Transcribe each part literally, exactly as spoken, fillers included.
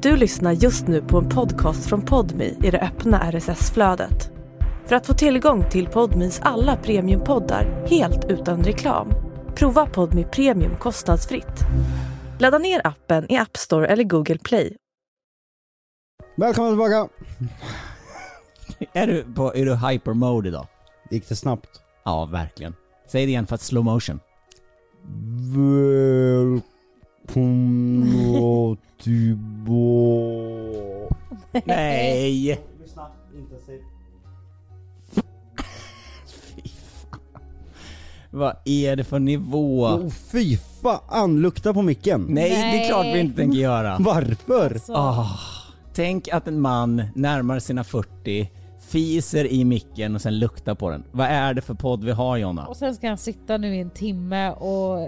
Du lyssnar just nu på en podcast från Podmi i det öppna R S S-flödet. För att få tillgång till Podmis alla premiumpoddar helt utan reklam, prova Podmi Premium kostnadsfritt. Ladda ner appen i App Store eller Google Play. Välkommen tillbaka. Är du på är du hyper mode idag? Gick det snabbt? Ja, verkligen. Säg det igen för att slow motion. Välkommen tillbaka. Nej. Lyssna, intensivt. Fy fan. Vad är det för nivå? Oh, fy fan, lukta på micken. Nej, Nej. det är klart vi inte tänker göra. Varför? Alltså. Oh, tänk att en man närmar sina fyrtio fiser i micken och sen luktar på den. Vad är det för podd vi har, Jonna? Och sen ska han sitta nu i en timme och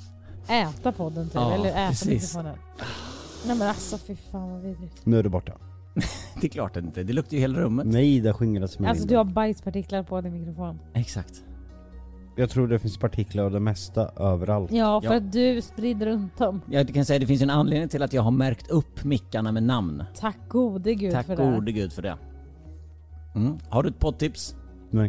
äta podden typ, Ja, eller äta precis. mikrofonen. Nej men alltså fy fan vad vidrigt. Nu är det borta. Det är klart att inte. Det luktar ju hela rummet. Nej, det skingras med Alltså vinden. du har bajspartiklar på din mikrofon. Exakt. Jag tror det finns partiklar av det mesta överallt. Ja, för Ja. att du sprider runt dem. Jag kan säga att det finns en anledning till att jag har märkt upp mickarna med namn. Tack gode gud Tack för det. gode gud för det. Mm. Har du ett poddtips? Nej.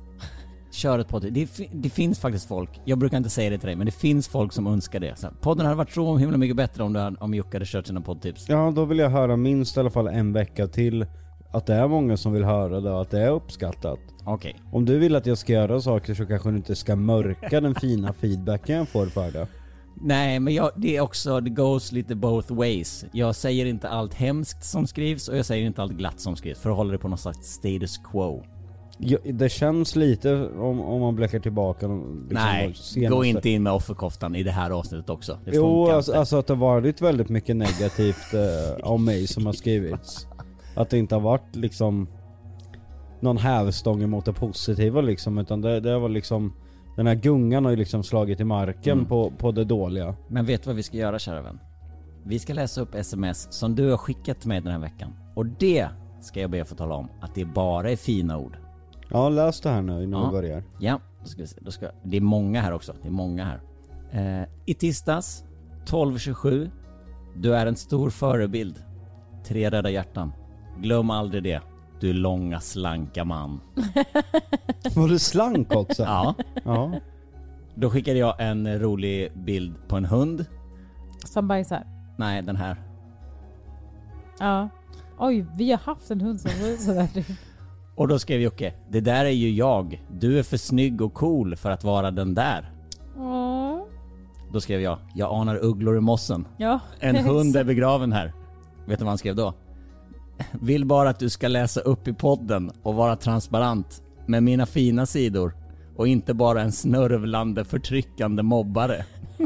Kör ett poddtips. Det, fi- det finns faktiskt folk, jag brukar inte säga det till dig, men det finns folk som önskar det. Så podden hade varit så himla mycket bättre om, du hade, om Jocke hade kört sina poddtips. Ja, då vill jag höra minst i alla fall en vecka till att det är många som vill höra det och att det är uppskattat. Okej. Om du vill att jag ska göra saker så kanske du inte ska mörka den fina feedbacken jag får för det. Nej, men jag, det är också, det goes lite both ways. Jag säger inte allt hemskt som skrivs och jag säger inte allt glatt som skrivs för att hålla det på något slags status quo. Ja, det känns lite om, om man blickar tillbaka liksom, Nej, senaste. gå inte in med offerkoftan i det här avsnittet också. Det Jo, funkar alltså, inte. alltså att det har varit väldigt mycket negativt eh, om mig som har skrivits. Att det inte har varit liksom någon hävstång emot det positiva liksom, utan det, det var liksom, den här gungan har ju liksom slagit i marken Mm. på, på det dåliga. Men vet du vad vi ska göra, kära vän? Vi ska läsa upp sms som du har skickat till mig den här veckan. Och det ska jag be att få tala om att det bara är fina ord. Ja, läs det här nu innan Ja. vi börjar. Ja, då ska vi se. Då ska, det är många här också. Det är många här. Eh, I tisdags tolv tjugosju. Du är en stor förebild. Tre röda hjärtan. Glöm aldrig det. Du långa slanka man. Var du slank också? Ja. Ja. Då skickade jag en rolig bild på en hund. Som bajsar. Nej, den här. Ja. Oj, vi har haft en hund som var sådär. Och då skrev Jocke: det där är ju jag. Du är för snygg och cool för att vara den där. Åh. Då skrev jag: jag anar ugglor i mossen. Ja. En hund är begraven här. Vet du vad han skrev då? Vill bara att du ska läsa upp i podden och vara transparent med mina fina sidor och inte bara en snörvlande förtryckande mobbare.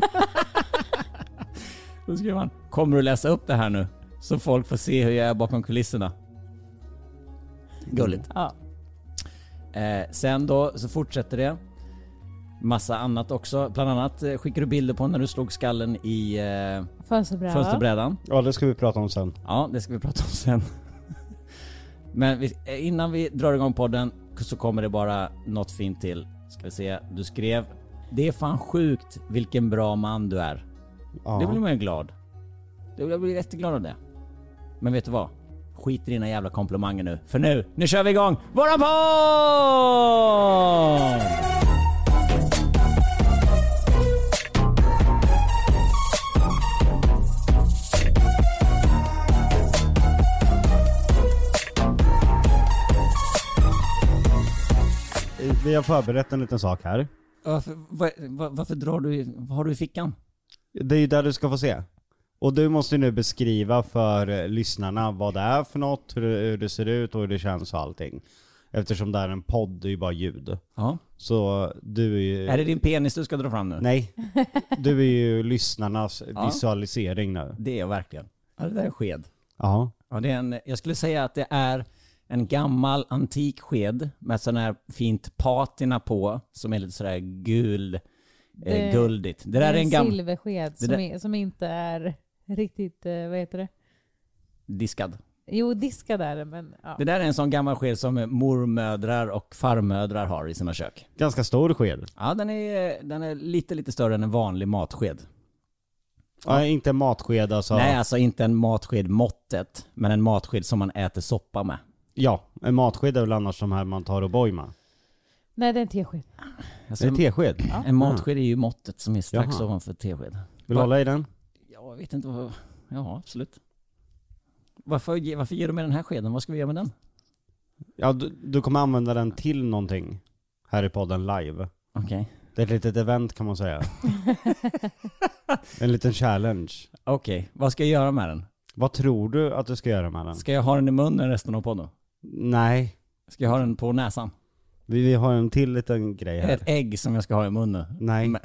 Då skrev han: kommer du läsa upp det här nu så folk får se hur jag är bakom kulisserna? Gulligt. Ja. Eh, sen då så fortsätter det. Massa annat också. Bland annat eh, skickar du bilder på när du slog skallen i eh, Fönsterbrädan. fönsterbrädan. Ja, det ska vi prata om sen. Ja, det ska vi prata om sen. Men vi, innan vi drar igång podden så kommer det bara något fint till. Ska vi se, du skrev: det är fan sjukt vilken bra man du är. Ja. Det blir man ju glad. Jag blir jätteglad av det. Men vet du vad? Skit i dina jävla komplimanger nu. För nu, nu kör vi igång våran podd! Vi har förberett en liten sak här. Varför, var, var, varför drar du, vad har du i fickan? Det är ju där du ska få se. Och du måste nu beskriva för eh, lyssnarna vad det är för något, hur det, hur det ser ut och hur det känns och allting. Eftersom det är en podd, det är ju bara ljud. Ja. Så du är ju... Är det din penis du ska dra fram nu? Nej, du är ju lyssnarnas Ja. visualisering nu. Det är jag verkligen. Ja, det där är sked. Ja. Ja, det är en, jag skulle säga att det är en gammal antik sked med sån här fint patina på som är lite sådär gul, eh, Det- guldigt. Det Det där är är en en gammal silversked Det som, där- är, som inte är riktigt, eh, vad heter det? diskad. Jo, diskad är det, men ja. Det där är en sån gammal sked som mormödrar och farmödrar har i sina kök. Ganska stor sked. Ja, den är, den är lite, lite större än en vanlig matsked. Ja, inte en matsked alltså. Nej, alltså inte en matsked måttet, men en matsked som man äter soppa med. Ja, en matsked är väl annars som här man tar och boj med. Nej, det är en tesked. Alltså, Det är en tesked. Ja. en matsked är ju måttet som är strax Jaha. ovanför tesked. Vill du hålla i den? Jag vet inte vad... Ja, absolut. Varför, ge- varför ger du med den här skeden? Vad ska vi göra med den? Ja, du, du kommer använda den till någonting här i podden live. Okej. Det är ett litet event kan man säga. En liten challenge. Okej, vad ska jag göra med den? Vad tror du att du ska göra med den? Ska jag ha den i munnen resten av podden? Nej, Ska jag ha den på näsan? vi, vi har en till liten grej här. Ett ägg som jag ska ha i munnen? Nej. Men-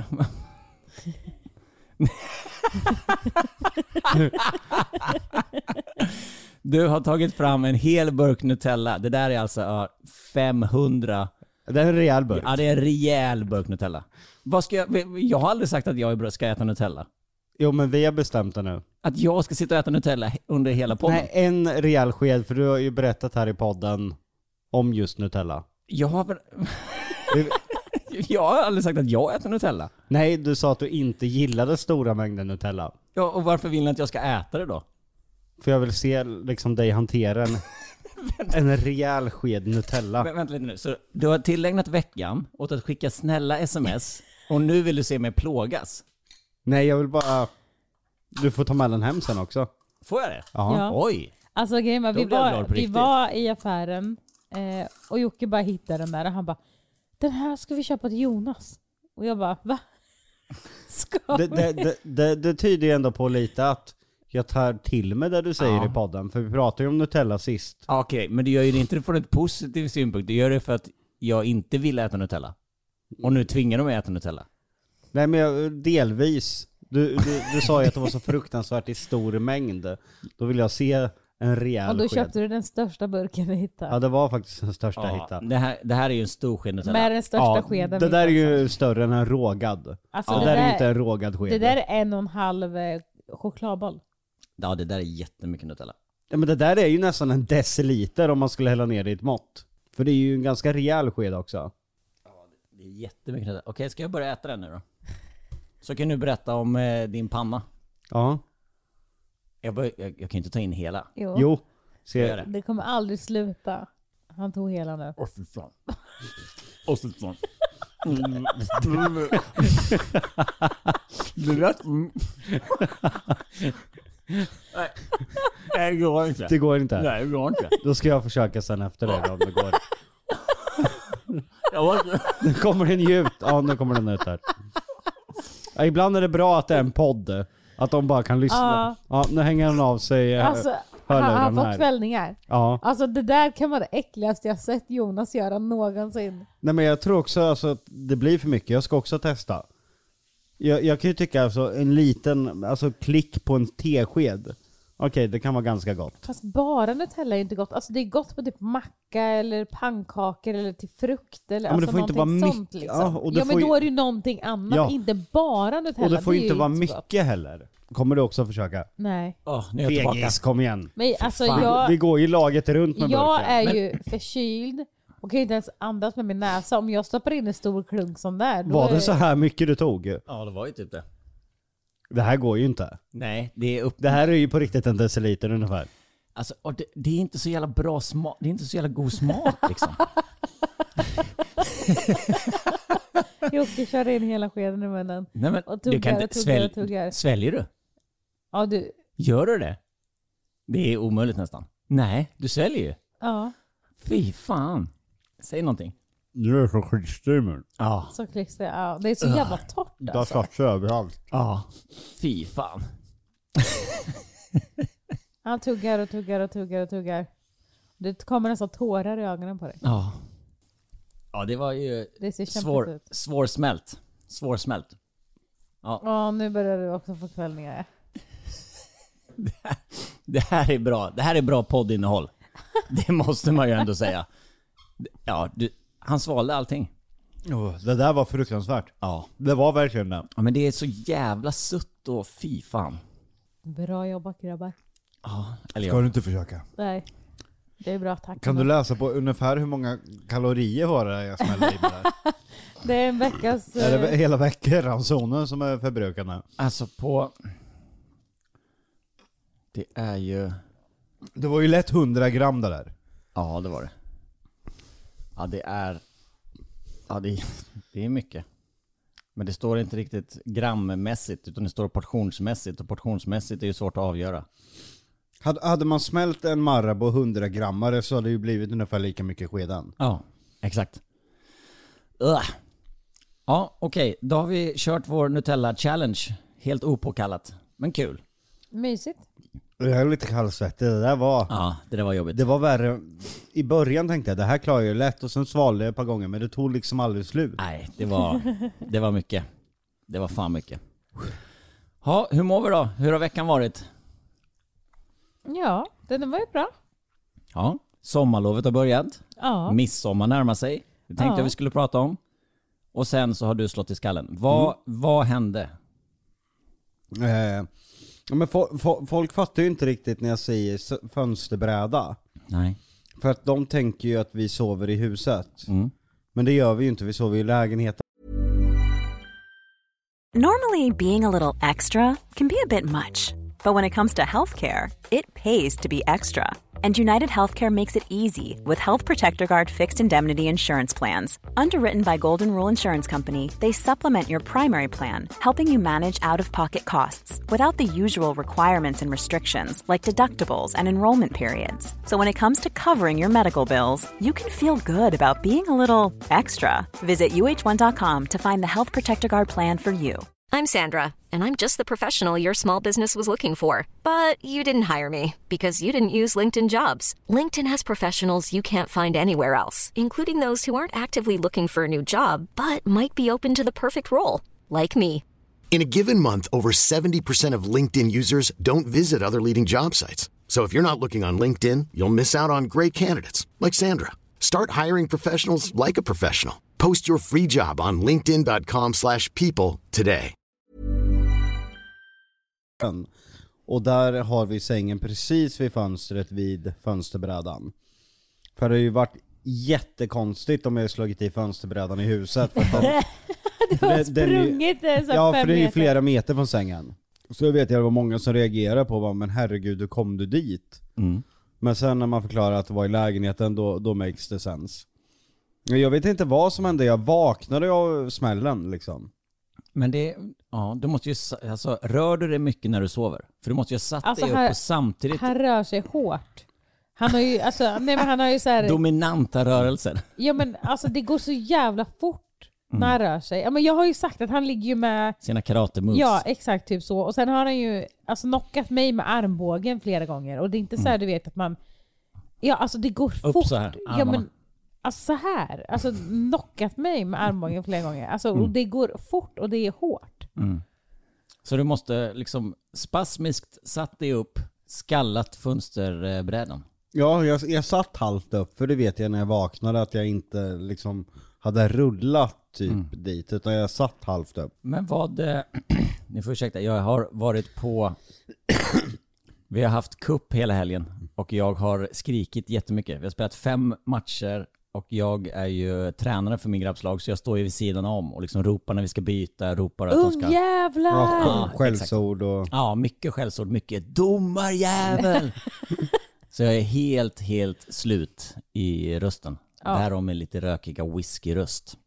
Du har tagit fram en hel burk Nutella. Det där är alltså ja, femhundra. Det är en rejäl burk. Ja, det är en rejäl burk Nutella. Vad ska jag... Jag har aldrig sagt att jag ska äta Nutella. Jo, men vi har bestämt det nu. Att jag ska sitta och äta Nutella under hela podden. Nej, en rejäl sked, för du har ju berättat här i podden om just Nutella. Jag har... Det- Jag har aldrig sagt att jag äter Nutella. Nej, du sa att du inte gillade stora mängder Nutella. Ja, och varför vill ni att jag ska äta det då? För jag vill se liksom dig hantera en, en rejäl sked Nutella. Vä- vänta lite nu. Så du har tillägnat veckan åt att skicka snälla sms och nu vill du se mig plågas. Nej, jag vill bara... Du får ta med den hem sen också. Får jag det? Ja. Ja. Oj! Alltså grejen var, Då vi blir jag glad var, på vi riktigt. var i affären eh, och Jocke bara hittade den där och han bara, den här ska vi köpa till Jonas. Och jag bara, va? Ska Det, vi? det, det, det, det tyder ju ändå på lite att jag tar till mig det du säger Ja. i podden. För vi pratade ju om Nutella sist. Okej, men du gör ju det inte från ett positiv synpunkt. Du gör det för att jag inte vill äta Nutella. Och nu tvingar de mig att äta Nutella. Nej, men jag, delvis. Du, du, du sa ju att det var så fruktansvärt i stor mängd. Då vill jag se en rejäl Och då sked. köpte du den största burken vi hittade. Ja, det var faktiskt den största jag Ja, hittade. det, här, det här är ju en stor sked Nutella. Med den största Ja, skeden. det vi där är hittade. ju större än en rågad. Alltså det det, där är där, ju inte en rågad sked. det där är en och en halv eh, chokladboll. Ja, det där är jättemycket Nutella. Ja, men det där är ju nästan en deciliter om man skulle hälla ner det i ett mått. För det är ju en ganska rejäl sked också. Det är jättemycket Nutella. Okej, ska jag börja äta den nu då? Så kan du berätta om eh, din panna. Ja. Jag, bör, jag, jag kan ju inte ta in hela. Jo. Jo. Gör Se. det. Det kommer aldrig sluta. Han tog hela nu. Åh fy fan. Åh fy fan. Du vet... Nej, det går inte. Det går inte. Nej, det går inte. Då ska jag försöka sen efter det då, om det går. Jag var inte... Nu kommer den ju ut. Ja, nu kommer den ut här. Ja, ibland är det bra att det är en podd. Att de bara kan lyssna. Ja. Ja, nu hänger den av sig. eh, Alltså, han hörluren har fått här. kvällningar. Ja. Alltså det där kan vara det äckligaste jag sett Jonas göra någonsin. Nej, men jag tror också alltså, att det blir för mycket. Jag ska också testa. Jag, jag kan ju tycka alltså, en liten alltså, klick på en tesked. Okej, det kan vara ganska gott. Fast bara Nutella är inte gott. Alltså det är gott på typ macka eller pannkakor eller till frukt eller Ja, men det alltså får inte någonting vara sånt mycket. liksom. Ja, Ja, och det men får ju- då är det ju någonting annat, Ja. inte bara Nutella. Och det får är ju inte ju vara så mycket gott. heller. Kommer du också försöka? Nej. Åh, nu är jag tillbaka. Fegis, kom igen. Men alltså fan. jag, Vi går ju laget runt med jag burken. är Men- ju förkyld och kan inte ens andas med min näsa. Om jag stoppar in en stor klunk som där, då Var är... det så här mycket du tog? Ja, det var ju typ det. Det här går ju inte. Nej, det är upp... Det här är ju på riktigt en deciliter ungefär. Alltså, och det, det är inte så jävla bra smak. Det är inte så jävla god smak liksom. Jocke kör in hela skeden i munnen. Nej, men Och du tuggar kan och inte tuggar svälj... och tuggar. Sväljer du? Ja, du. Gör du det? Det är omöjligt nästan. Nej, du sväljer ju. Ja, Fy fan. Säg någonting. Nu är det så klistrig i mun. Ja. så klistrig. Ja, det är så jävla torrt Det har alltså. satt sig överallt. Ja. Fy fan. Han tuggar och tuggar och tuggar och tuggar. Det kommer nästan tårar i ögonen på dig. Ja. Ja, det var ju Det ser kämpigt svår, ut. svårsmält. Svårsmält. Ja, nu börjar du också få kvällningar. Det här är bra. Det här är bra poddinnehåll. Det måste man ju ändå säga. Ja, du, han svalde allting. Oh, det där var fruktansvärt. Ja. Det var verkligen det. Ja, men det är så jävla sutt och fy fan. Bra jobbat grabbar. Ja, eller Ska ja. du inte försöka? Nej, det är bra, tack. Kan du läsa på ungefär hur många kalorier var det jag smällde i med där? Det är en veckas... Är det eh, hela veckoransonen som är förbrukande? Alltså på... Det är ju... Det var ju lätt hundra gram det där. Ja, det var det. Ja, det är... Ja, det är, det är mycket. Men det står inte riktigt grammässigt, utan det står portionsmässigt. Och portionsmässigt är ju svårt att avgöra. Hade, hade man smält en Marabou hundra grammare så hade det ju blivit ungefär lika mycket skedan. Ja, exakt. Ugh. Ja, okej. Okay. Då har vi kört vår Nutella Challenge. Helt opåkallat, men kul. Mysigt. Jag är lite kallsvettig. Det där var... Ja, det där var jobbigt. Det var värre. I början tänkte jag, det här klarar jag lätt. Och sen svalde jag ett par gånger, men det tog liksom aldrig slut. Nej, det var, det var mycket. Det var fan mycket. Ja, hur mår vi då? Hur har veckan varit? Ja, den var ju bra. Ja, sommarlovet har börjat. Ja. Midsommar närmar sig. Det tänkte Ja. jag vi skulle prata om. Och sen så har du slått i skallen. Vad, mm. vad hände? Eh, men fo- fo- folk fattar ju inte riktigt när jag säger s- fönsterbräda. Nej. För att de tänker ju att vi sover i huset. Mm. Men det gör vi ju inte, vi sover i lägenheten. Normally, being a little extra can be a bit much. But when it comes to healthcare, it pays to be extra. And United Healthcare makes it easy with Health Protector Guard fixed indemnity insurance plans. Underwritten by Golden Rule Insurance Company, they supplement your primary plan, helping you manage out-of-pocket costs without the usual requirements and restrictions like deductibles and enrollment periods. So when it comes to covering your medical bills, you can feel good about being a little extra. Visit U H one dot com to find the Health Protector Guard plan for you. I'm Sandra, and I'm just the professional your small business was looking for. But you didn't hire me because you didn't use LinkedIn Jobs. LinkedIn has professionals you can't find anywhere else, including those who aren't actively looking for a new job, but might be open to the perfect role, like me. In a given month, over seventy percent of LinkedIn users don't visit other leading job sites. So if you're not looking on LinkedIn, you'll miss out on great candidates, like Sandra. Start hiring professionals like a professional. Post your free job on linkedin dot com slash people today. Och där har vi sängen precis vid fönstret vid fönsterbrädan. För det har ju varit jättekonstigt om jag har slagit i fönsterbrädan i huset. För den, det var den, sprungit den är, så ja, fem för det är ju meter. flera meter från sängen. Så jag vet jag det var många som reagerade på, men herregud, hur kom du dit? Mm. Men sen när man förklarar att det var i lägenheten, då, då makes det sense. Jag vet inte vad som hände, jag vaknade av smällen liksom. Men det, ja, du måste ju, alltså, rör du dig mycket när du sover? För du måste ju ha satt Alltså, dig här- upp och samtidigt Han rör sig hårt. Han har ju, alltså, nej men han har ju så här, dominanta rörelser. ja men alltså det går så jävla fort när han rör sig. Ja, men jag har ju sagt att han ligger ju med, Sina karate moves. ja exakt typ så. Och sen har han ju alltså knockat mig med armbågen flera gånger. Och det är inte så här du vet att man, ja alltså det går Upp fort. så här, ja armarna. men alltså så här, alltså knockat mig med armbågen flera gånger. Alltså och det går fort och det är hårt. Mm. Så du måste liksom spasmiskt satt dig upp, skallat fönsterbrädan. Ja, jag, jag satt halvt upp, för det vet jag när jag vaknade att jag inte liksom hade rullat typ Mm. dit, utan jag satt halvt upp. Men vad, eh, ni får ursäkta, jag har varit på, vi har haft cup hela helgen och jag har skrikit jättemycket. Vi har spelat fem matcher och jag är ju tränare för min grabbslag, så jag står ju vid sidan om och liksom ropar när vi ska byta, ropar att de ska... Ungjävlar! Ja, Ja, skällsord och... Ja, mycket skällsord, mycket domarjävel. Så jag är helt, helt slut i rösten. Ja. Därom en lite rökiga whiskyröst.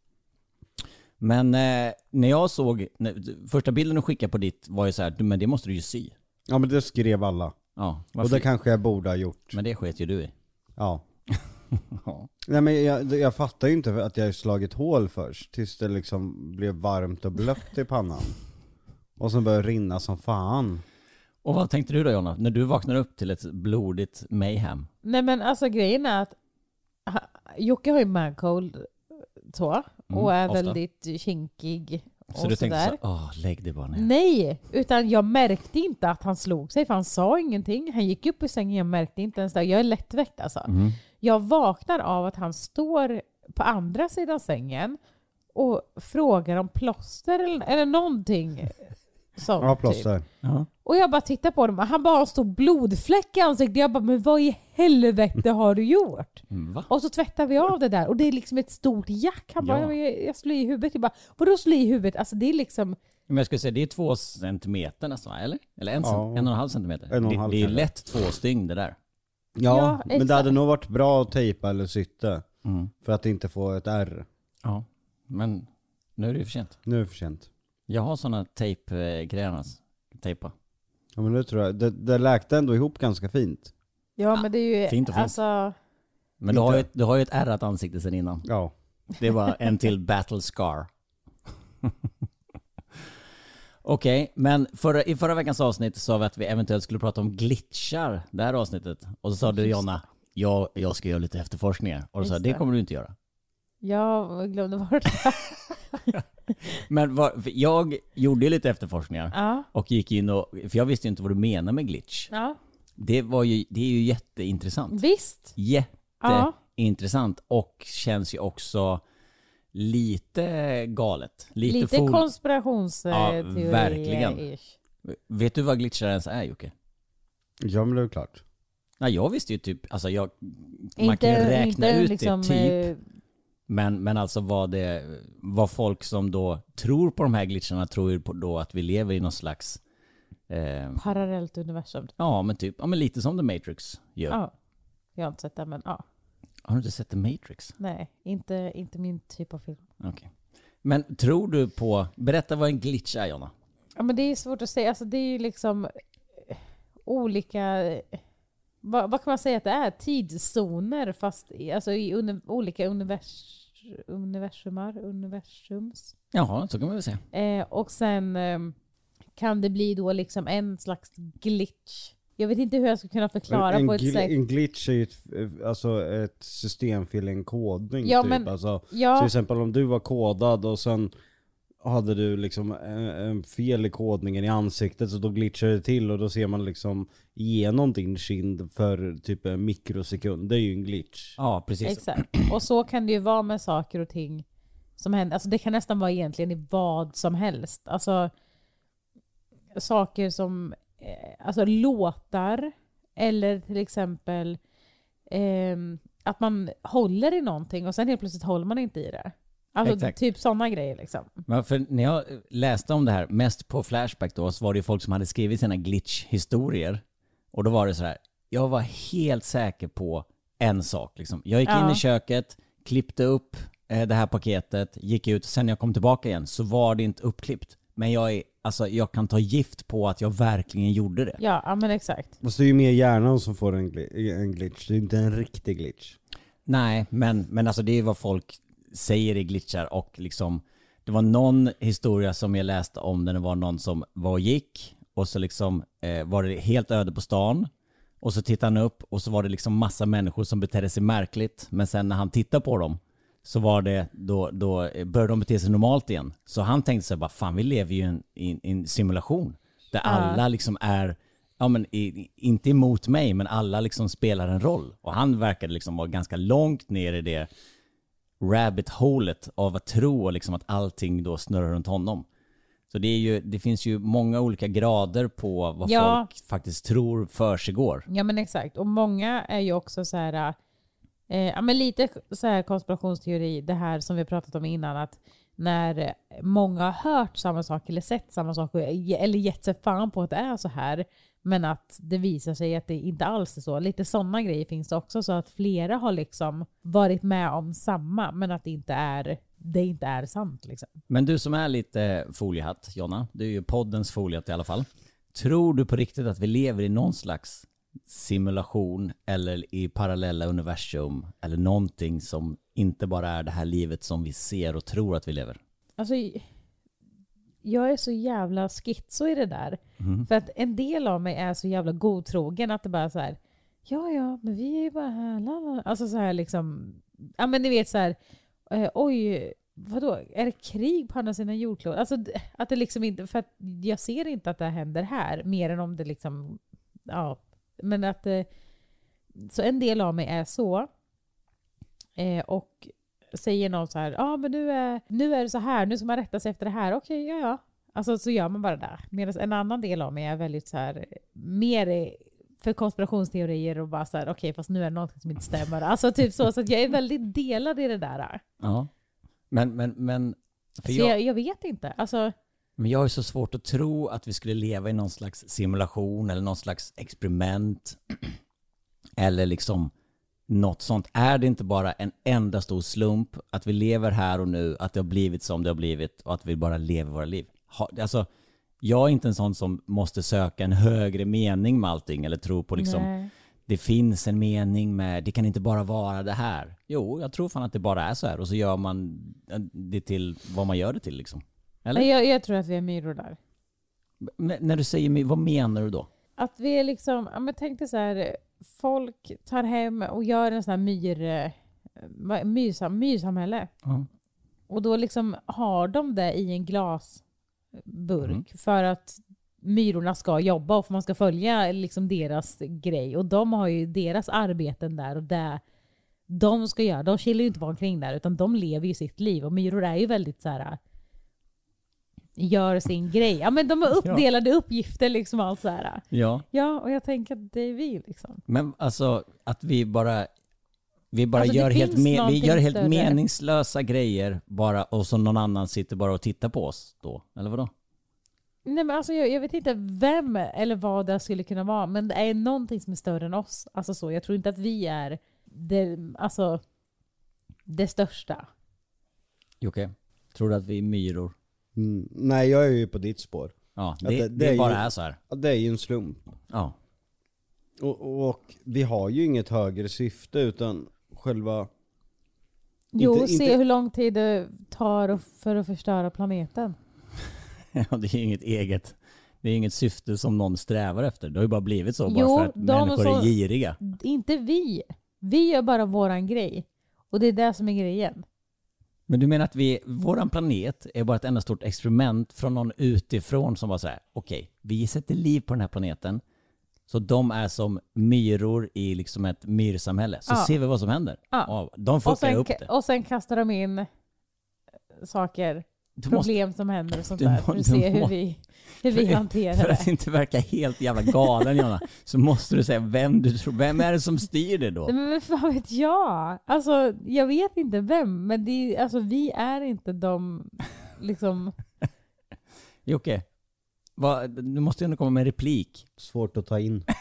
Men eh, när jag såg, när, första bilden du skickade på ditt var ju så här, men det måste du ju sy. Ja, men det skrev alla. Ja, Och varför? det kanske jag borde ha gjort. Men det sket ju du i. Ja. Ja. Nej, men jag, jag fattar ju inte att jag har slagit hål först, tills det liksom blev varmt och blött i pannan. Och sen började det rinna som fan. Och vad tänkte du då, Jonna, när du vaknade upp till ett blodigt mayhem? Nej men alltså grejen är att ha, Jocke har ju mancold så, Mm, och är ofta. väldigt kinkig och Så du tänkte sådär. så, åh, lägg dig bara ner. Nej, utan jag märkte inte att han slog sig, för han sa ingenting. Han gick upp i sängen, jag märkte inte ens det. Jag är lättväckt alltså. Mm. Jag vaknar av att han står på andra sidan sängen och frågar om plåster eller, eller någonting sånt. Ja, typ. plåster. Ja. Och jag bara tittar på honom och han bara har en stor blodfläck i ansiktet. Jag bara, men vad i helvete har du gjort? Mm, va? Och så tvättar vi av det där och det är liksom ett stort jack. Han bara, Ja. jag, jag slår i huvudet. Jag bara, vadå slår i huvudet? Alltså det är liksom, Men jag skulle säga det är två centimeter nästan, eller? Eller en, Ja. cent- en och en halv centimeter. En och en det, halv det är kanske. lätt två stygn det där. Ja, Ja, men det exakt. hade nog varit bra att tejpa eller sytta. Mm. För att inte få ett ärr. Ja, men nu är det ju för sent. Nu är det för sent. Jag har såna tejpgrejer alltså. Tejpa. Ja, men det tror jag. Det, det läkte ändå ihop ganska fint. Ja, men det är ju... fint och fint. Alltså, Men du har, ju ett, du har ju ett ärrat ansikte sedan innan. Ja. Det var en till battle scar. Okej, okay, men förra, i förra veckans avsnitt sa vi att vi eventuellt skulle prata om glitchar, det här avsnittet. Och så sa du, Jonna, jag, jag ska göra lite efterforskningar. Och du sa, Just det det. kommer du inte göra. jag glömde bort det. Men vad, för jag gjorde ju lite efterforskningar. Ja. Och gick in och, för jag visste ju inte vad du menar med glitch. Ja. Det, var ju, det är ju jätteintressant. Visst. Ja. Jätteintressant. Och känns ju också lite galet. Lite, Lite fol- konspirationsteori. Ja, verkligen. Vet du vad glitchar ens är, Jocke? Ja, men det är klart. Nej, jag visste ju typ, alltså jag, man Inte, kan ju räkna inte ut liksom, det typ. eh, Men, men alltså vad det, vad folk som då tror på de här glitcharna tror ju på då att vi lever i någon slags, eh, parallellt universum. ja men typ, ja men lite som The Matrix gör. Ja. Jag har inte sett det, men ja. Har du inte sett The Matrix? Nej, inte, inte min typ av film. Okej. Okay. Men tror du på, berätta vad en glitch är, Jonna. Ja, men det är svårt att säga. Alltså, det är ju liksom eh, olika... eh, Vad, vad kan man säga att det är? Tidszoner fast i, alltså i uni, olika univers, universumar, universums. Jaha, så kan man väl säga. Eh, och sen eh, kan det bli då liksom en slags glitch. Jag vet inte hur jag ska kunna förklara en, på ett gl- sätt. en glitch är ju ett, alltså ett systemfel i en kodning Ja, typ. men- Alltså, Ja. till exempel om du var kodad och sen hade du liksom en, en fel i kodningen i ansiktet, så då glitchar det till och då ser man liksom igenom din kind för typ en mikrosekund. Det är ju en glitch. Ja, precis. Exakt. Och så kan det ju vara med saker och ting som händer. Alltså det kan nästan vara egentligen i vad som helst. Alltså saker som eh, alltså låtar eller till exempel eh, att man håller i någonting och sen helt plötsligt håller man inte i det. Alltså Exakt. typ sådana grejer liksom. Men för när jag läste om det här, mest på Flashback då, så var det ju folk som hade skrivit sina glitch-historier. Och då var det så här, jag var helt säker på en sak liksom. Jag gick Ja. in i köket, klippte upp eh, det här paketet, gick ut, sen när jag kom tillbaka igen så var det inte uppklippt. Men jag är, alltså jag kan ta gift på att jag verkligen gjorde det. Ja, ja men exakt. Fast det är ju mer hjärnan som får en, gli- en glitch. Det är inte en riktig glitch. Nej, men, men alltså det är vad folk säger i glitchar och liksom, det var någon historia som jag läste om där det var någon som var och gick och så liksom eh, var det helt öde på stan och så tittade han upp och så var det liksom massa människor som betedde sig märkligt, men sen när han tittade på dem så var det, då, då började de bete sig normalt igen. Så han tänkte sig bara, fan vi lever ju i en, i en simulation där Ja. alla liksom är, ja men i, inte emot mig, men alla liksom spelar en roll. Och han verkade liksom vara ganska långt ner i det rabbit holet av att tro liksom att allting då snurrar runt honom. Så det, är ju, det finns ju många olika grader på vad Ja. folk faktiskt tror för sig går. Ja men exakt. Och många är ju också så här, eh, ja men lite så här konspirationsteori, det här som vi pratat om innan, att när många har hört samma sak eller sett samma sak eller gett sig fan på att det är så här, men att det visar sig att det inte alls är så. Lite sådana grejer finns det också, så att flera har liksom varit med om samma, men att det inte är, det inte är sant liksom. Men du som är lite foliehatt, Jonna, du är ju poddens foliehatt i alla fall. Tror du på riktigt att vi lever i någon slags simulation eller i parallella universum eller någonting som inte bara är det här livet som vi ser och tror att vi lever? Alltså, jag är så jävla schizo i det där. Mm. För att en del av mig är så jävla godtrogen att det bara så här, ja ja, men vi är ju bara här, lalala. Alltså så här liksom, ja men ni vet så här, eh, oj, vadå, är det krig på andra sidan jordklot? Alltså att det liksom inte, för att jag ser inte att det händer här, mer än om det liksom, ja, men att eh, så en del av mig är så. Eh, och säger någon så här, ja ah, men nu är, nu är det så här, nu ska man rätta sig efter det här, okej, okay, ja ja. Alltså så gör man bara det. Medan en annan del av mig är väldigt så här, mer för konspirationsteorier och bara så här, okej okay, fast nu är det något som inte stämmer. Alltså typ så, så att jag är väldigt delad i det där. Ja. Men, men, men... För Så jag, jag vet inte. Alltså, Men jag har ju så svårt att tro att vi skulle leva i någon slags simulation eller någon slags experiment eller liksom något sånt. Är det inte bara en enda stor slump att vi lever här och nu, att det har blivit som det har blivit och att vi bara lever våra liv? Alltså, jag är inte en sån som måste söka en högre mening med allting eller tro på liksom Nej. Det finns en mening med, det kan inte bara vara det här. Jo, jag tror fan att det bara är så här och så gör man det till vad man gör det till liksom. Eller? Jag, jag tror att vi är myror där. N- när du säger, vad menar du då? Att vi är liksom, ja men tänk dig så här, folk tar hem och gör en sån här myr, myrsam, myrsamhälle. Mm. Och då liksom har de det i en glasburk mm. för att myrorna ska jobba och för man ska följa liksom deras grej. Och de har ju deras arbeten där och det de ska göra. De chillar ju inte bara omkring där utan de lever ju sitt liv. Och myror är ju väldigt så här, gör sin grej. Ja men de har uppdelade ja. uppgifter liksom allt så här. Ja. Ja, och jag tänker att det är vi liksom. Men alltså att vi bara vi bara alltså, gör helt me- vi gör helt större. meningslösa grejer bara och så någon annan sitter bara och tittar på oss då. Eller vadå? Nej men alltså jag, jag vet inte vem eller vad det skulle kunna vara, men det är någonting som är större än oss. Alltså så, jag tror inte att vi är det, alltså det största. Okej. Okay. Tror du att vi är myror? Mm, nej, jag är ju på ditt spår. Ja, det, det, det är bara ju, är så här. Det är ju en slump. Ja. Och, och vi har ju inget högre syfte utan själva... Jo, inte, se inte... hur lång tid det tar för att förstöra planeten. Ja, det är inget eget. Det är inget syfte som någon strävar efter. Det har ju bara blivit så jo, bara för att människor så, är giriga. Inte vi. Vi gör bara våran grej. Och det är det som är grejen. Men du menar att vi, våran planet är bara ett enda stort experiment från någon utifrån som bara säger okej, okay, vi sätter liv på den här planeten. Så de är som myror i liksom ett myrsamhälle. Så ja. ser vi vad som händer. Ja. De fuckar upp det. Och sen kastar de in saker, du problem måste, som händer och sånt där. För att se hur vi, hur vi för, hanterar för det. För att inte verka helt jävla galen, Jonna, så måste du säga vem du tror. Vem är det som styr det då? Men, men fan vet jag? Alltså, jag vet inte vem. Men det är, alltså, vi är inte de liksom... Jocke, vad, du måste ju ändå komma med en replik. Svårt att ta in.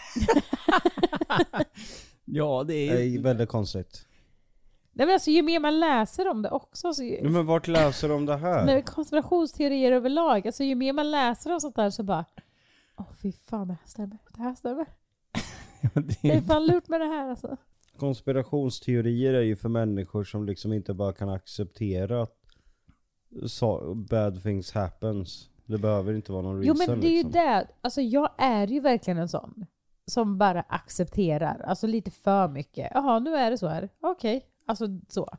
Ja, det är... Det är väldigt konstigt. Nej, men alltså, ju mer man läser om det också så... Nej, men vart läser de om det här? Nej, konspirationsteorier överlag. Alltså, ju mer man läser om sånt där så bara... Åh, oh, fy fan, det här stämmer. Det här stämmer. Ja, det, är... det är fan lurt med det här alltså. Konspirationsteorier är ju för människor som liksom inte bara kan acceptera att so bad things happens. Det behöver inte vara någon reason. Jo, men det är liksom. ju det. Alltså, jag är ju verkligen en sån som bara accepterar. Alltså lite för mycket. Jaha, nu är det så här. Okej. Okay. Alltså så.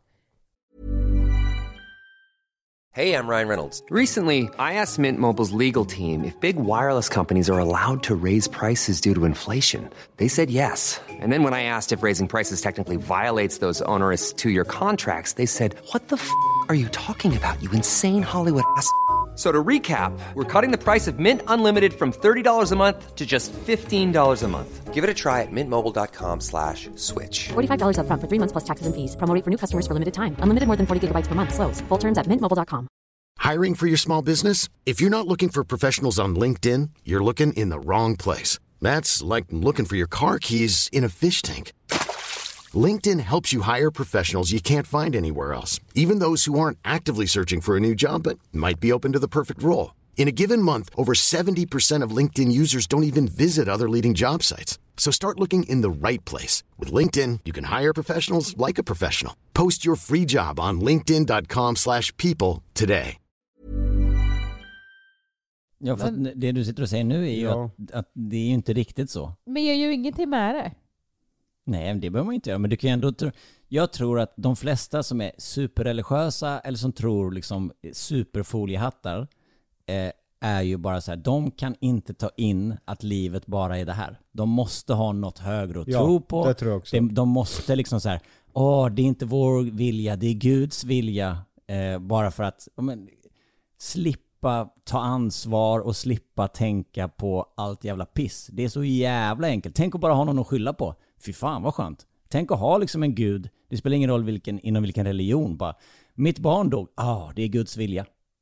Hey, I'm Ryan Reynolds. Recently, I asked Mint Mobile's legal team if big wireless companies are allowed to raise prices due to inflation. They said yes. And then when I asked if raising prices technically violates those onerous two-year contracts, they said, "What the f*** are you talking about, you insane Hollywood ass?" So to recap, we're cutting the price of Mint Unlimited from thirty dollars a month to just fifteen dollars a month. Give it a try at mintmobile.com slash switch. forty-five dollars up front for three months plus taxes and fees. Promo rate for new customers for limited time. Unlimited more than forty gigabytes per month. Slows full terms at mint mobile dot com. Hiring for your small business? If you're not looking for professionals on LinkedIn, you're looking in the wrong place. That's like looking for your car keys in a fish tank. LinkedIn helps you hire professionals you can't find anywhere else, even those who aren't actively searching for a new job but might be open to the perfect role. In a given month, over seventy percent of LinkedIn users don't even visit other leading job sites. So start looking in the right place. With LinkedIn, you can hire professionals like a professional. Post your free job on linkedin dot com slash people today. Ja, för att det du sitter och säger nu är ju ja. att, att det är ju inte riktigt så. Men jag gör ju ingenting med det. Nej, det behöver man inte göra. Men du kan ju ändå tro, jag tror att de flesta som är superreligiösa eller som tror liksom superfoliehattar eh, är ju bara så här, de kan inte ta in att livet bara är det här. De måste ha något högre att ja, tro på. Det tror jag också. De, de måste liksom så här, åh, det är inte vår vilja, det är Guds vilja. Eh, bara för att men, slippa ta ansvar och slippa tänka på allt jävla piss. Det är så jävla enkelt. Tänk att bara ha någon att skylla på. Fy fan vad skönt. Tänk att ha liksom en gud. Det spelar ingen roll vilken, inom vilken religion. Bara, mitt barn dog. Ja, ah, det är Guds vilja.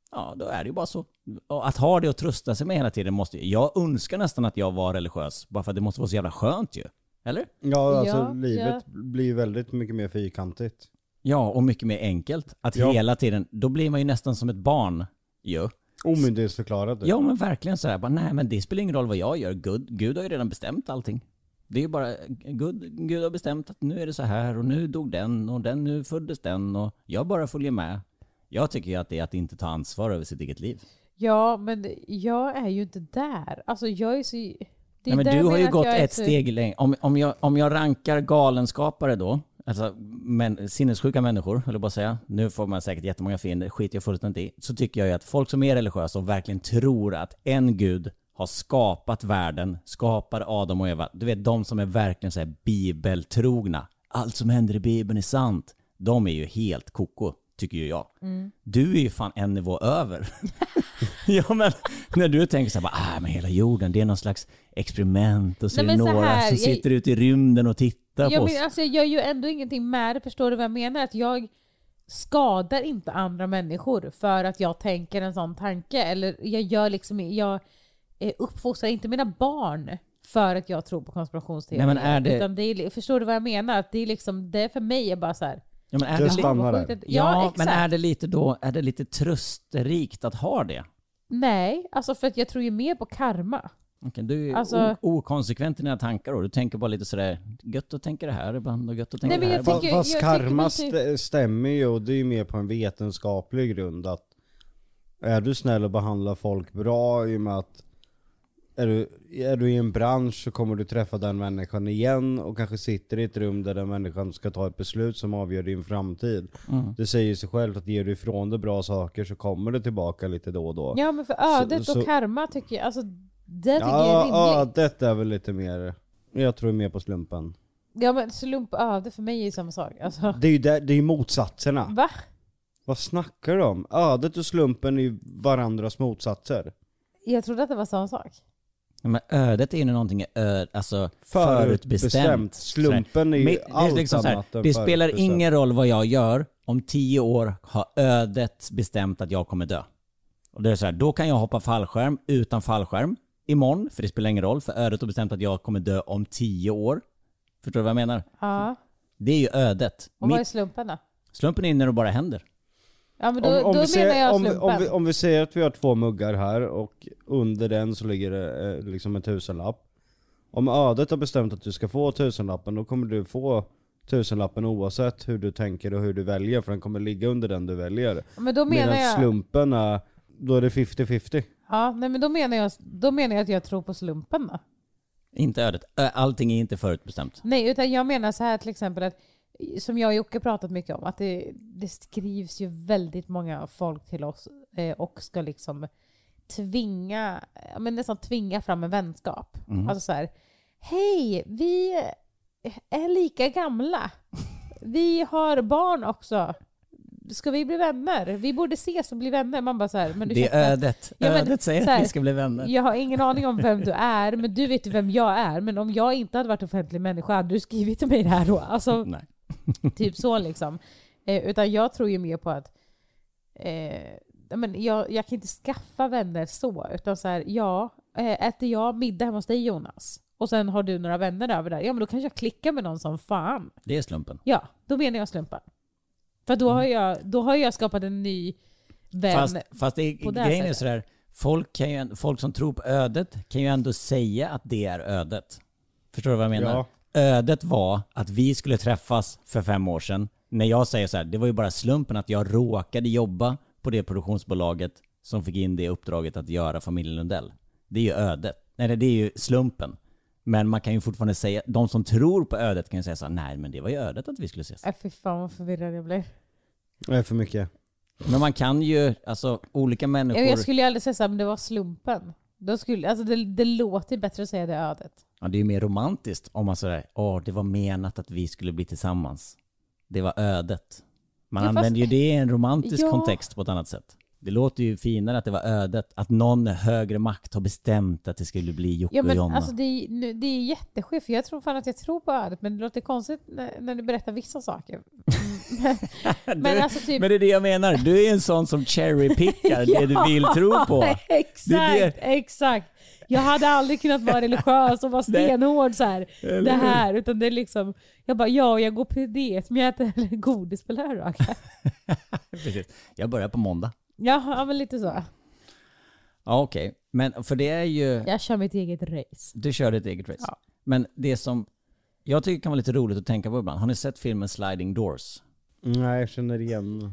ja, då är det ju bara så. Och att ha det och trösta sig med hela tiden måste... Jag önskar nästan att jag var religiös, bara för att det måste vara så jävla skönt ju. Eller? Ja, alltså Ja, livet ja. blir väldigt mycket mer fyrkantigt. Ja, och mycket mer enkelt. Att Ja. hela tiden, då blir man ju nästan som ett barn ju. Omyndighetsförklarad. Ja, men verkligen så här. Bara, nej, men det spelar ingen roll vad jag gör. Gud, Gud har ju redan bestämt allting. Det är ju bara, Gud, Gud har bestämt att nu är det så här och nu dog den och den, nu föddes den och jag bara följer med. Jag tycker ju att det är att inte ta ansvar över sitt eget liv. Ja, men jag är ju inte där. Alltså jag är så... Det är Nej, men där du jag har ju menar att gått jag är ett så- steg längre. Om, om, jag, om jag rankar galenskapare då, alltså men, sinnessjuka människor, eller bara säga, nu får man säkert jättemånga fiender, skiter jag fullständigt i, så tycker jag ju att folk som är religiösa och verkligen tror att en gud har skapat världen, skapar Adam och Eva, du vet de som är verkligen så här bibeltrogna, allt som händer i Bibeln är sant, de är ju helt koko, tycker ju jag. Mm. Du är ju fan en nivå över. Ja, men när du tänker så här, bara, ah, men hela jorden, det är någon slags experiment och så Nej, är det men så några här, som jag- sitter ute i rymden och tittar Ja, på oss. men alltså, jag gör ju ändå ingenting med det, förstår du vad jag menar? Att jag skadar inte andra människor för att jag tänker en sån tanke. Eller jag gör liksom, jag eh, uppfostrar inte mina barn för att jag tror på konspirationsteorier. Nej, men är det- Utan det är, förstår du vad jag menar? Att det är liksom, det för mig är bara så här. Ja, men är Det det, stannar vad där. sjukt att- ja, Ja, men exakt. är det lite då, är det lite trösterikt att ha det? Nej, alltså för att jag tror ju mer på karma. Okej, du är Alltså- o- okonsekvent i dina tankar då. Du tänker bara lite sådär, gött att tänka det här ibland och gött att tänka Nej, men det här jag ibland. tänker- Fast jag karma tycker man st- stämmer ju, och det är ju mer på en vetenskaplig grund att är du snäll och behandlar folk bra, i och med att är du, är du i en bransch så kommer du träffa den människan igen och kanske sitter i ett rum där den människan ska ta ett beslut som avgör din framtid. Mm. Det säger sig självt att ger du ifrån dig bra saker så kommer det tillbaka lite då och då. Ja, men för ödet Så- så- och karma tycker jag, alltså det tycker jag är Ja, rimligt. ja, detta är väl lite mer, jag tror mer på slumpen. Ja, men slump och öde för mig är ju samma sak. Alltså, Det är ju där, det är ju motsatserna. va? Vad snackar du om? Ödet och slumpen är ju varandras motsatser. Jag trodde att det var samma sak. Ja, men ödet är ju någonting ö, alltså förutbestämt. Slumpen är ju Men det är allt liksom så här, annat än det spelar förutbestämt. ingen roll vad jag gör. Om tio år har ödet bestämt att jag kommer dö. Och det är så här, då kan jag hoppa fallskärm utan fallskärm imorgon, för det spelar ingen roll, för ödet har bestämt att jag kommer dö om tio år. Förstår du vad jag menar? Ja. Det är ju ödet. Och vad är Mitt, slumpen då? slumpen är när det bara händer. Ja, men då, Om, om, då vi menar säger, jag om, vi, slumpen. om, vi, om vi säger att vi har två muggar här och under den så ligger det eh, liksom en tusenlapp. Om ödet har bestämt att du ska få tusenlappen, då kommer du få tusenlappen oavsett hur du tänker och hur du väljer, för den kommer ligga under den du väljer. Men då menar Medan jag... slumpen är, då är det femtio femtio. Ja, nej, men då menar, jag, då menar jag att jag tror på slumpen då. Inte ödet. Ö, Allting är inte förutbestämt. Nej, utan jag menar så här till exempel att, som jag och Jocke pratat mycket om, att det, det skrivs ju väldigt många folk till oss eh, och ska liksom tvinga, ja, men nästan tvinga fram en vänskap. Mm. Alltså så här, hej, vi är lika gamla. Vi har barn också. Ska vi bli vänner? Vi borde ses och bli vänner. Man bara så här, men du Det är ödet. Ja, men ödet säger så här, att vi ska bli vänner. Jag har ingen aning om vem du är, men du vet ju vem jag är. Men om jag inte hade varit offentlig människa, hade du skrivit till mig det här då? Alltså, Nej. typ så liksom. Eh, utan jag tror ju mer på att eh, men jag, jag kan inte skaffa vänner så. Utan så här, ja, eh, äter jag middag hemma hos dig Jonas, och sen har du några vänner över där, ja men då kanske jag klickar med någon som fan. Det är slumpen. Ja, då menar jag slumpen. För då har jag, då har jag skapat en ny vän. Fast, fast det, på det grejen är sättet. sådär, folk, kan ju, folk som tror på ödet kan ju ändå säga att det är ödet. Förstår du vad jag menar? Ja. Ödet var att vi skulle träffas för fem år sedan. När jag säger så här, det var ju bara slumpen att jag råkade jobba på det produktionsbolaget som fick in det uppdraget att göra Familjen Lundell. Det är ju ödet. Nej, det är ju slumpen. Men man kan ju fortfarande säga, de som tror på ödet kan ju säga så här, nej men det var ju ödet att vi skulle ses. Äh, fy fan vad förvirrad jag blir. Det är för mycket. Men man kan ju, alltså olika människor... Jag, jag skulle ju aldrig säga så här, men det var slumpen. Då skulle, alltså det, det låter bättre att säga det ödet. Ja, det är ju mer romantiskt om man säger, åh, det var menat att vi skulle bli tillsammans. Det var ödet. Man Ja, fast- använder ju det i en romantisk Ja. kontext på ett annat sätt. Det låter ju finare att det var ödet. Att någon högre makt har bestämt att det skulle bli Jocke Ja, och men Jonna. alltså det är, nu- det är jätteskevt, för jag tror fan att jag tror på ödet, men det låter konstigt när, när du berättar vissa saker. men, men, alltså typ... men det är det jag menar. Du är en sån som cherrypickar det du vill tro på. Exakt, det det. exakt. Jag hade aldrig kunnat vara religiös och vara stenhård så här. Det här, utan det är liksom, jag bara, ja, jag går på det, men jag äter godis på lördag. Precis. Jag börjar på måndag. Ja, ja men lite så. Ja, okej. Okay. Men för det är ju... Jag kör mitt eget race. Du kör ditt eget race. Ja. Men det som jag tycker kan vara lite roligt att tänka på ibland. Har ni sett filmen Sliding Doors? Nej, jag känner igen.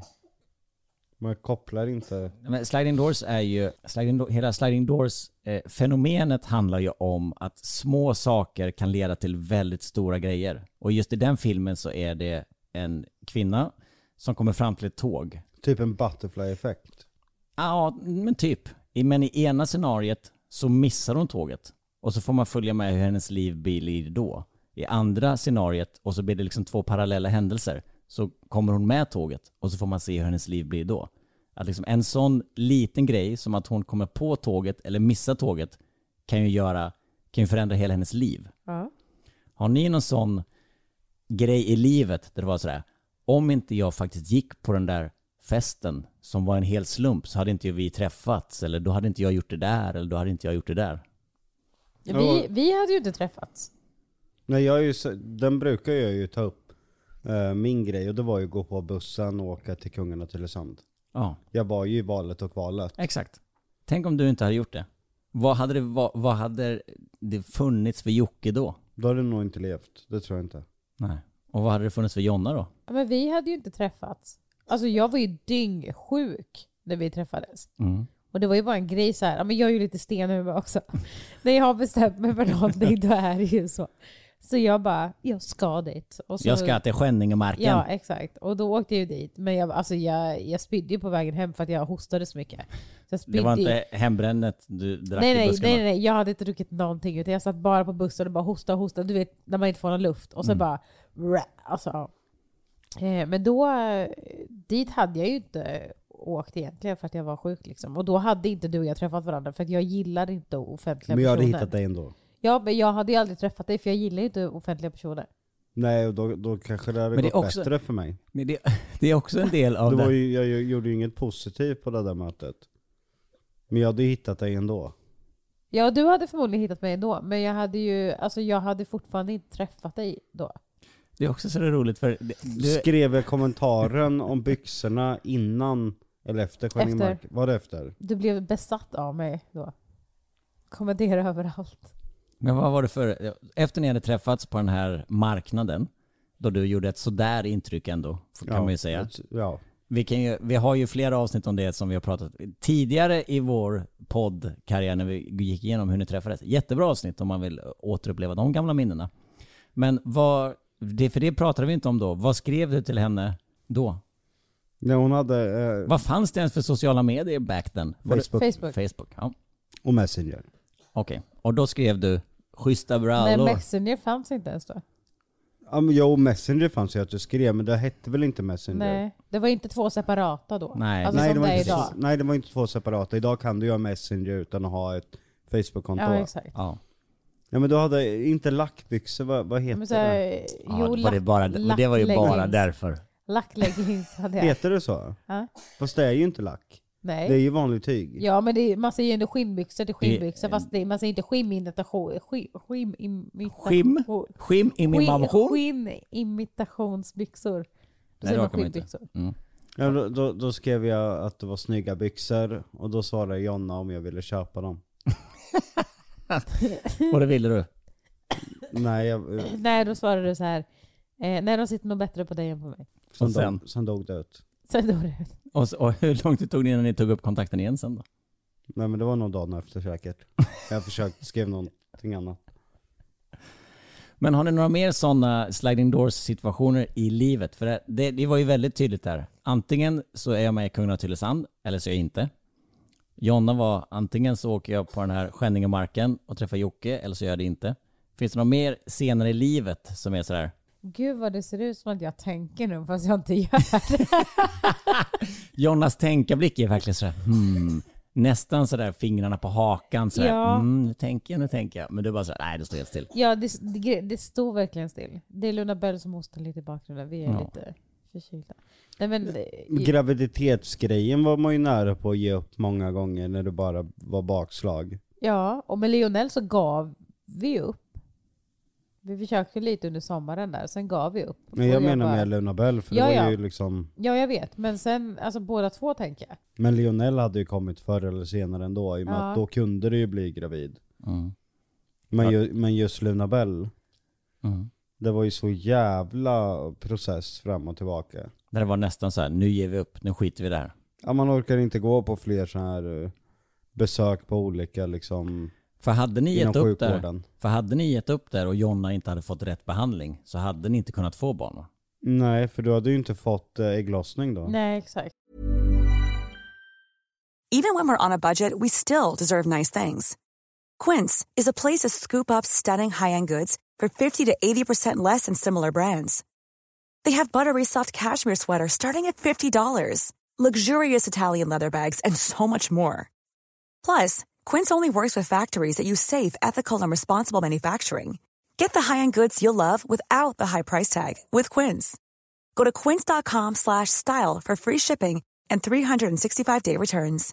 Man kopplar inte. Men Sliding Doors är ju... Sliding, hela Sliding Doors eh, fenomenet handlar ju om att små saker kan leda till väldigt stora grejer. Och just i den filmen så är det en kvinna som kommer fram till ett tåg. Typ en butterfly-effekt. Ja, men typ. Men i ena scenariet så missar hon tåget. Och så får man följa med hur hennes liv blir då. I andra scenariet, och så blir det liksom två parallella händelser, så kommer hon med tåget. Och så får man se hur hennes liv blir då. Att liksom en sån liten grej som att hon kommer på tåget eller missar tåget kan ju göra, kan ju förändra hela hennes liv. Ja. Har ni någon sån grej i livet där det var sådär, om inte jag faktiskt gick på den där festen som var en hel slump så hade inte vi träffats, eller då hade inte jag gjort det där, eller då hade inte jag gjort det där. Vi, vi hade ju inte träffats. Nej, jag är ju, den brukar jag ju ta upp. Uh, min grej, och det var ju att gå på bussen och åka till Kungarna till Tylösand. Ja. Jag var ju i valet och valet. Exakt. Tänk om du inte hade gjort det. Vad hade det, vad, vad hade det funnits för Jocke då? Då hade du nog inte levt, det tror jag inte. Nej. Och vad hade det funnits för Jonna då? Ja, men vi hade ju inte träffats. Alltså jag var ju dyngsjuk när vi träffades. Mm. Och det var ju bara en grej så här. Ja, men jag är ju lite stenhuvud också. När jag har bestämt mig för någonting, då är det ju så. Så jag bara, jag ska dit. Och så, jag ska till Skänningemarken. Ja, exakt. Och då åkte jag ju dit. Men jag, alltså jag, jag spydde ju på vägen hem för att jag hostade så mycket. Så jag det var i... inte hembrännet du drack nej, i nej, buskarna? nej, nej, jag hade inte druckit någonting. Utan jag satt bara på bussen och bara hosta och hosta. Du vet, när man inte får någon luft. Och så Mm. bara, alltså. Eh, men då, dit hade jag ju inte åkt egentligen för att jag var sjuk liksom. Och då hade inte du och jag träffat varandra för att jag gillar inte offentliga Men jag hade personer. hittat dig ändå. Ja, men jag hade ju aldrig träffat dig för jag gillar ju inte offentliga personer. Nej, och då, då kanske det hade Men det gått är också- bättre för mig. Men det, det är också en del av Det det. var ju, jag, jag gjorde ju inget positivt på det där mötet. Men jag hade hittat dig ändå. Ja, du hade förmodligen hittat mig ändå. Men jag hade ju, alltså jag hade fortfarande inte träffat dig då. Det är också så roligt för det- du, Skrev jag kommentaren om byxorna innan eller efter Skänningemark? Var det efter? Du blev besatt av mig då. Kommentera överallt. Men vad var det för... Efter ni hade träffats på den här marknaden, då du gjorde ett sådär intryck ändå, kan man ju säga. ett- Ja. Vi, kan ju, vi har ju flera avsnitt om det som vi har pratat tidigare i vår poddkarriär när vi gick igenom hur ni träffades. Jättebra avsnitt om man vill återuppleva de gamla minnena. Men vad... Det, för det pratade vi inte om då. Vad skrev du till henne då? Nej, hon hade... Eh, Vad fanns det ens för sociala medier back then? Var det- Facebook Facebook. Facebook, ja. och Messenger. Okej. Och då skrev du schyssta Nej, brallor. Messenger fanns inte ens då. Ja, men jo, Messenger fanns ju att du skrev, men det hette väl inte Messenger? Nej, det var inte två separata då. Nej. Alltså Nej, som det var det är inte, idag. nej, det var inte två separata. Idag kan du ju ha Messenger utan att ha ett Facebook-konto. Ja, Ja, exakt. Ja. ja, men du hade inte lackbyxor, vad, vad heter Men så det? här, Ja, jo, det, var det, bara, lack- det var ju bara lackleggings. därför. Lackleggings hade jag. Heter det så? Ja. Fast det är ju inte lack. Nej. Det är ju vanligt tyg. Ja, men det är, man säger ju ändå skinnbyxor till skinnbyxor. Det- Fast det, man säger inte skimimitation. Skim, skimimitation. Skim? Skim i min mamma. Skinimitationsbyxor. Då Nej, säger det man orkar man inte. skinnbyxor. Mm. Ja, då, då, då skrev jag att det var snygga byxor och då svarade Jonna om jag ville köpa dem. Och det ville du. Nej, jag, Nej, då svarade du så här. Eh, nej, de sitter nog bättre på dig än på mig. sen, Och sen? Dog, sen dog det ut. Sen då det. Och, så- och hur långt det tog det innan ni tog upp kontakten igen sen då? Nej, men det var nog dagen efter säkert. Jag försökte skriva någonting annat. Men har ni några mer sådana sliding doors situationer i livet? För det, det, det var ju väldigt tydligt där. Antingen så är jag med i Kungarna till Tylösand, eller så är jag inte. Jonna var, antingen så åker jag på den här Skänningemarken och träffar Jocke, eller så gör jag det inte. Finns det några mer scener i livet som är sådär? Gud vad det ser ut som att jag tänker nu fast jag inte gör det. Jonnas tänkarblick är verkligen sådär, hmm, nästan sådär fingrarna på hakan sådär, Ja. mm, nu tänker jag, nu tänker jag. Men du bara sådär, nej det står helt still. Ja, det, det, det står verkligen still. Det är Luna Bell som hostar lite i bakgrunden. Vi är Ja. lite förkylda. Nej, men, Graviditetsgrejen var man ju nära på att ge upp många gånger när det bara var bakslag. Ja, och med Lionel så gav vi upp. Vi försökte lite under sommaren där, sen gav vi upp. Men jag, jag menar bara... med Luna Bell, för ja, det var ja. ju liksom... Ja, jag vet. Men sen, alltså båda två tänker jag. Men Lionel hade ju kommit förr eller senare ändå, i och med ja. att då kunde det ju bli gravid. Mm. Men, ju, men just Luna Bell, mm. det var ju så jävla process fram och tillbaka. Där det var nästan så här, nu ger vi upp, nu skiter vi där. Ja, man orkar inte gå på fler så här uh, besök på olika liksom... För hade ni gett upp sjukvården. där, för hade ni gett upp där och Jonna inte hade fått rätt behandling, så hade ni inte kunnat få barn, va? Nej, för du hade ju inte fått uh, ägglossning då. Nej, exakt. Even when we're on a budget, we still deserve nice things. Quince is a place to scoop up stunning high-end goods for fifty to eighty percent less than similar brands. They have buttery soft cashmere sweaters starting at fifty dollars, luxurious Italian leather bags, and so much more. Plus, Quince only works with factories that use safe, ethical, and responsible manufacturing. Get the high-end goods you'll love without the high price tag with Quince. Go to quince.com slash style for free shipping and three sixty-five day returns.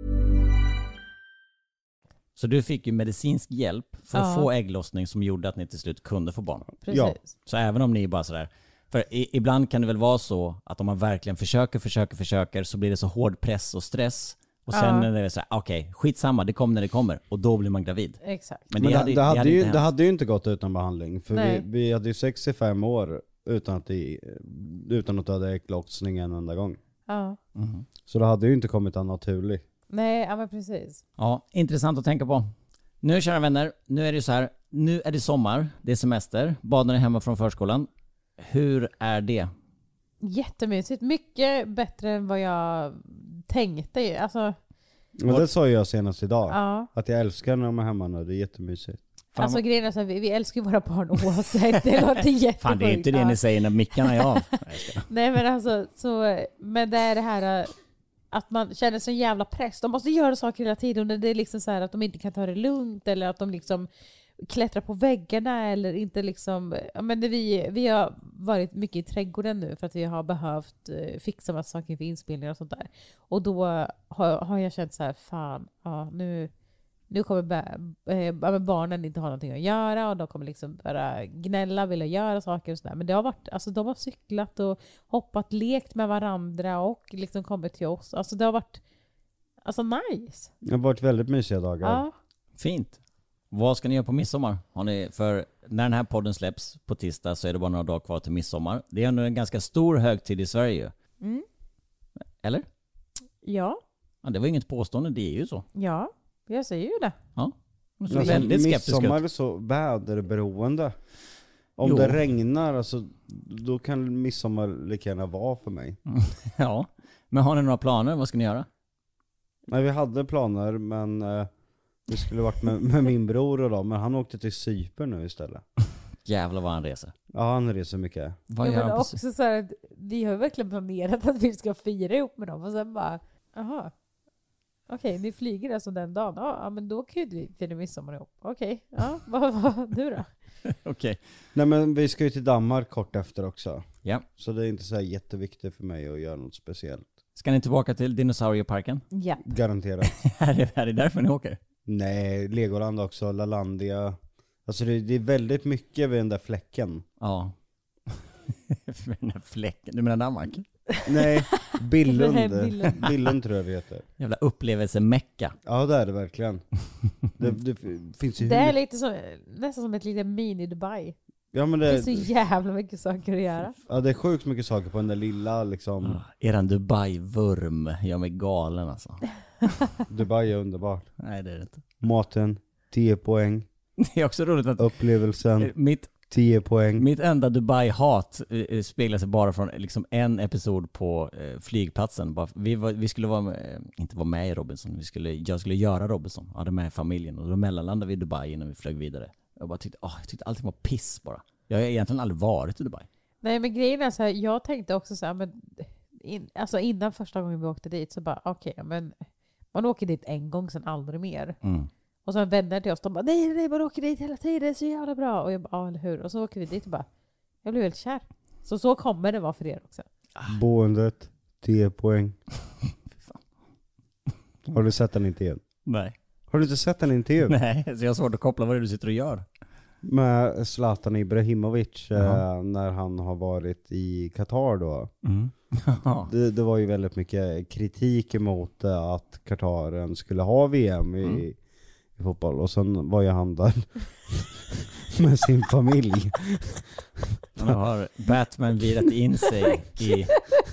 Så du fick ju medicinsk hjälp för att ja. få ägglossning som gjorde att ni till slut kunde få barn. Precis. Ja. Så även om ni bara sådär, för i, ibland kan det väl vara så att om man verkligen försöker, försöker, försöker så blir det så hård press och stress. Och sen ja. är det så här, okej, okay, skitsamma, det kommer när det kommer. Och då blir man gravid. Exakt. Men det, men det, hade, det, hade, det, hade ju, inte det hade ju inte gått utan behandling. För Nej. vi, vi hade ju sextiofem år utan att, det, utan att du hade ägglossning en enda gång. Ja. Mm. Så det hade ju inte kommit an naturligt. Nej, ja men precis. Ja, intressant att tänka på. Nu, kära vänner, nu är det så här, nu är det sommar, det är semester, barnen är hemma från förskolan. Hur är det? Jättemysigt. Mycket bättre än vad jag tänkte. Alltså, Men det sa jag senast idag. ja. Att jag älskar när de är hemma nu, det är jättemysigt. Fan, Alltså vad- grejen är så här, vi, vi älskar ju våra barn oavsett. Det låter jättesjukt. Fan, det är inte det Ja. ni säger när mickarna är av. Nej, jag skojar. Nej men alltså, så, men det är det här att man känner sig en jävla press. De måste göra saker hela tiden. Och det är liksom så här att de inte kan ta det lugnt eller att de liksom klättrar på väggarna eller inte liksom... Ja, men det vi, vi har varit mycket i trädgården nu för att vi har behövt eh, fixa massa saker för inspelningar och sånt där. Och då har, har jag känt så här, fan, ja, nu... Nu kommer ba- äh, barnen inte ha någonting att göra och de kommer liksom bara gnälla, vilja göra saker och sådär. Men det har varit, alltså de har cyklat och hoppat, lekt med varandra och liksom kommit till oss. Alltså det har varit, alltså nice. Det har varit väldigt mysiga dagar. Ja. Fint. Vad ska ni göra på midsommar? Har ni, för när den här podden släpps på tisdag så är det bara några dagar kvar till midsommar. Det är ändå en ganska stor högtid i Sverige. Mm. Eller? Ja, Ja, det var inget påstående, det är ju så. ja, jag säger ju det. Ja. Du ser Alltså, väldigt skeptisk midsommar ut. är så väderberoende. Om Jo. det regnar, alltså, då kan midsommar lika gärna vara för mig. Ja. Men har ni några planer? Vad ska ni göra? Nej, vi hade planer, men eh, vi skulle varit med, med min bror och då, men han åkte till Cypern nu istället. Jävlar vad han reser. Ja, han reser mycket. Vad Ja, gör men han på också så här, vi har verkligen planerat att vi ska fira ihop med dem och sen bara, aha. Okej, ni flyger alltså den dagen. Ja, ja, men då kan ju vi fira midsommar ihop. Okej, ja, vad, vad, du då? Okej. Nej, men vi ska ju till Danmark kort efter också. Ja. Så det är inte så här jätteviktigt för mig att göra något speciellt. Ska ni tillbaka till dinosaurieparken? Ja. Garanterat. Är det, är det därför ni åker? Nej, Legoland också, Lalandia. Alltså det, det är väldigt mycket vid den där fläcken. Ja. För den här fläcken. Du menar Danmark? Nej, Billund. Nej, Billund. Billund tror jag det heter. Jävla upplevelsemecka. Ja, det är det verkligen. Det, det finns ju Det är hur... lite så, nästan som ett litet mini-Dubai. Ja, men Det det, finns så jävla mycket saker att göra. ja, det är sjukt mycket saker på den där lilla liksom. Ah, eran Dubai-vurm gör mig galen alltså. Dubai är underbart. Nej, det är det inte. Maten, tio poäng. Det är också roligt att Upplevelsen, mitt, tio poäng. mitt enda Dubai-hat eh, speglar sig bara från liksom en episod på eh, flygplatsen. Bara, vi, var, vi skulle vara med, eh, inte vara med i Robinson, vi skulle, jag skulle göra Robinson. Jag hade med familjen och då mellanlandade vi i Dubai innan vi flög vidare. Jag bara tyckte, åh, jag tyckte allting var piss bara. Jag har egentligen aldrig varit i Dubai. Nej, men grejen är så här, jag tänkte också så här, men in, alltså innan första gången vi åkte dit så bara, okej, okay, men man åker dit en gång, sen aldrig mer. Mm. Och sen vänner till oss, de bara, nej, nej, man åker dit hela tiden, det är så jävla bra. Och jag bara, ja, eller hur? Och så åker vi dit och bara, jag blev helt kär. Så så kommer det vara för er också. Boendet, tio poäng. Har du sett den intervjun? Nej. Har du inte sett den intervjun? Nej, så jag har svårt att koppla vad det är du sitter och gör. Med Zlatan Ibrahimovic Jaha. eh, när han har varit i Qatar då. Mm. det, det var ju väldigt mycket kritik emot eh, att Qatar skulle ha V M i, mm. i fotboll. Och sen var ju han där med sin familj. Nu har Batman virat in sig i,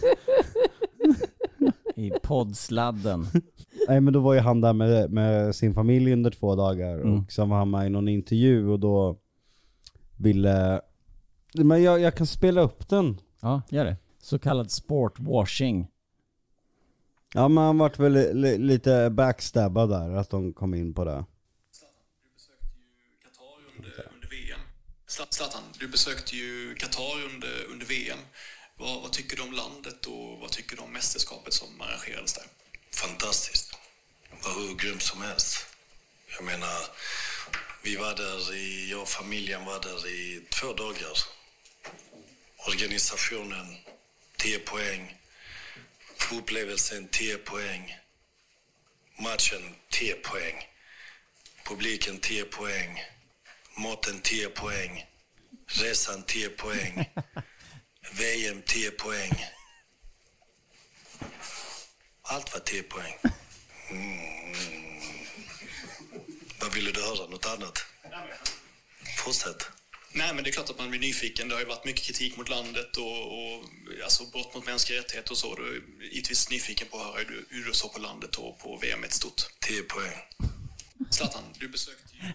i poddsladden. Nej, men då var ju han där med, med sin familj under två dagar. Mm. Och sen var han med i någon intervju och då ville... Men jag, jag kan spela upp den. Ja, gör det. Så kallad sportwashing. Ja, men han vart väl li, lite backstabbad där, att de kom in på det. Du besökte ju Qatar under, under V M. Zlatan, du besökte ju Qatar under, under V M. Vad, vad tycker du om landet och vad tycker du om mästerskapet som arrangerades där? Fantastiskt. Det var hur grymt som helst. Jag menar, vi var där i, jag och familjen var där i två dagar. Organisationen, tio poäng. Upplevelsen, tio poäng. Matchen, tio poäng. Publiken, tio poäng. Maten, tio poäng. Resan, tio poäng. V M, tio poäng. Allt var tio poäng. Mm. Vad ville du höra? Något annat? Fortsätt. Nej, men det är klart att man blir nyfiken. Det har ju varit mycket kritik mot landet och, och alltså brott mot mänskliga rättigheter och så. Du är givetvis nyfiken på att höra hur du, hur du såg på landet och på V M ett stort. tio poäng. Zlatan, du besökte ju...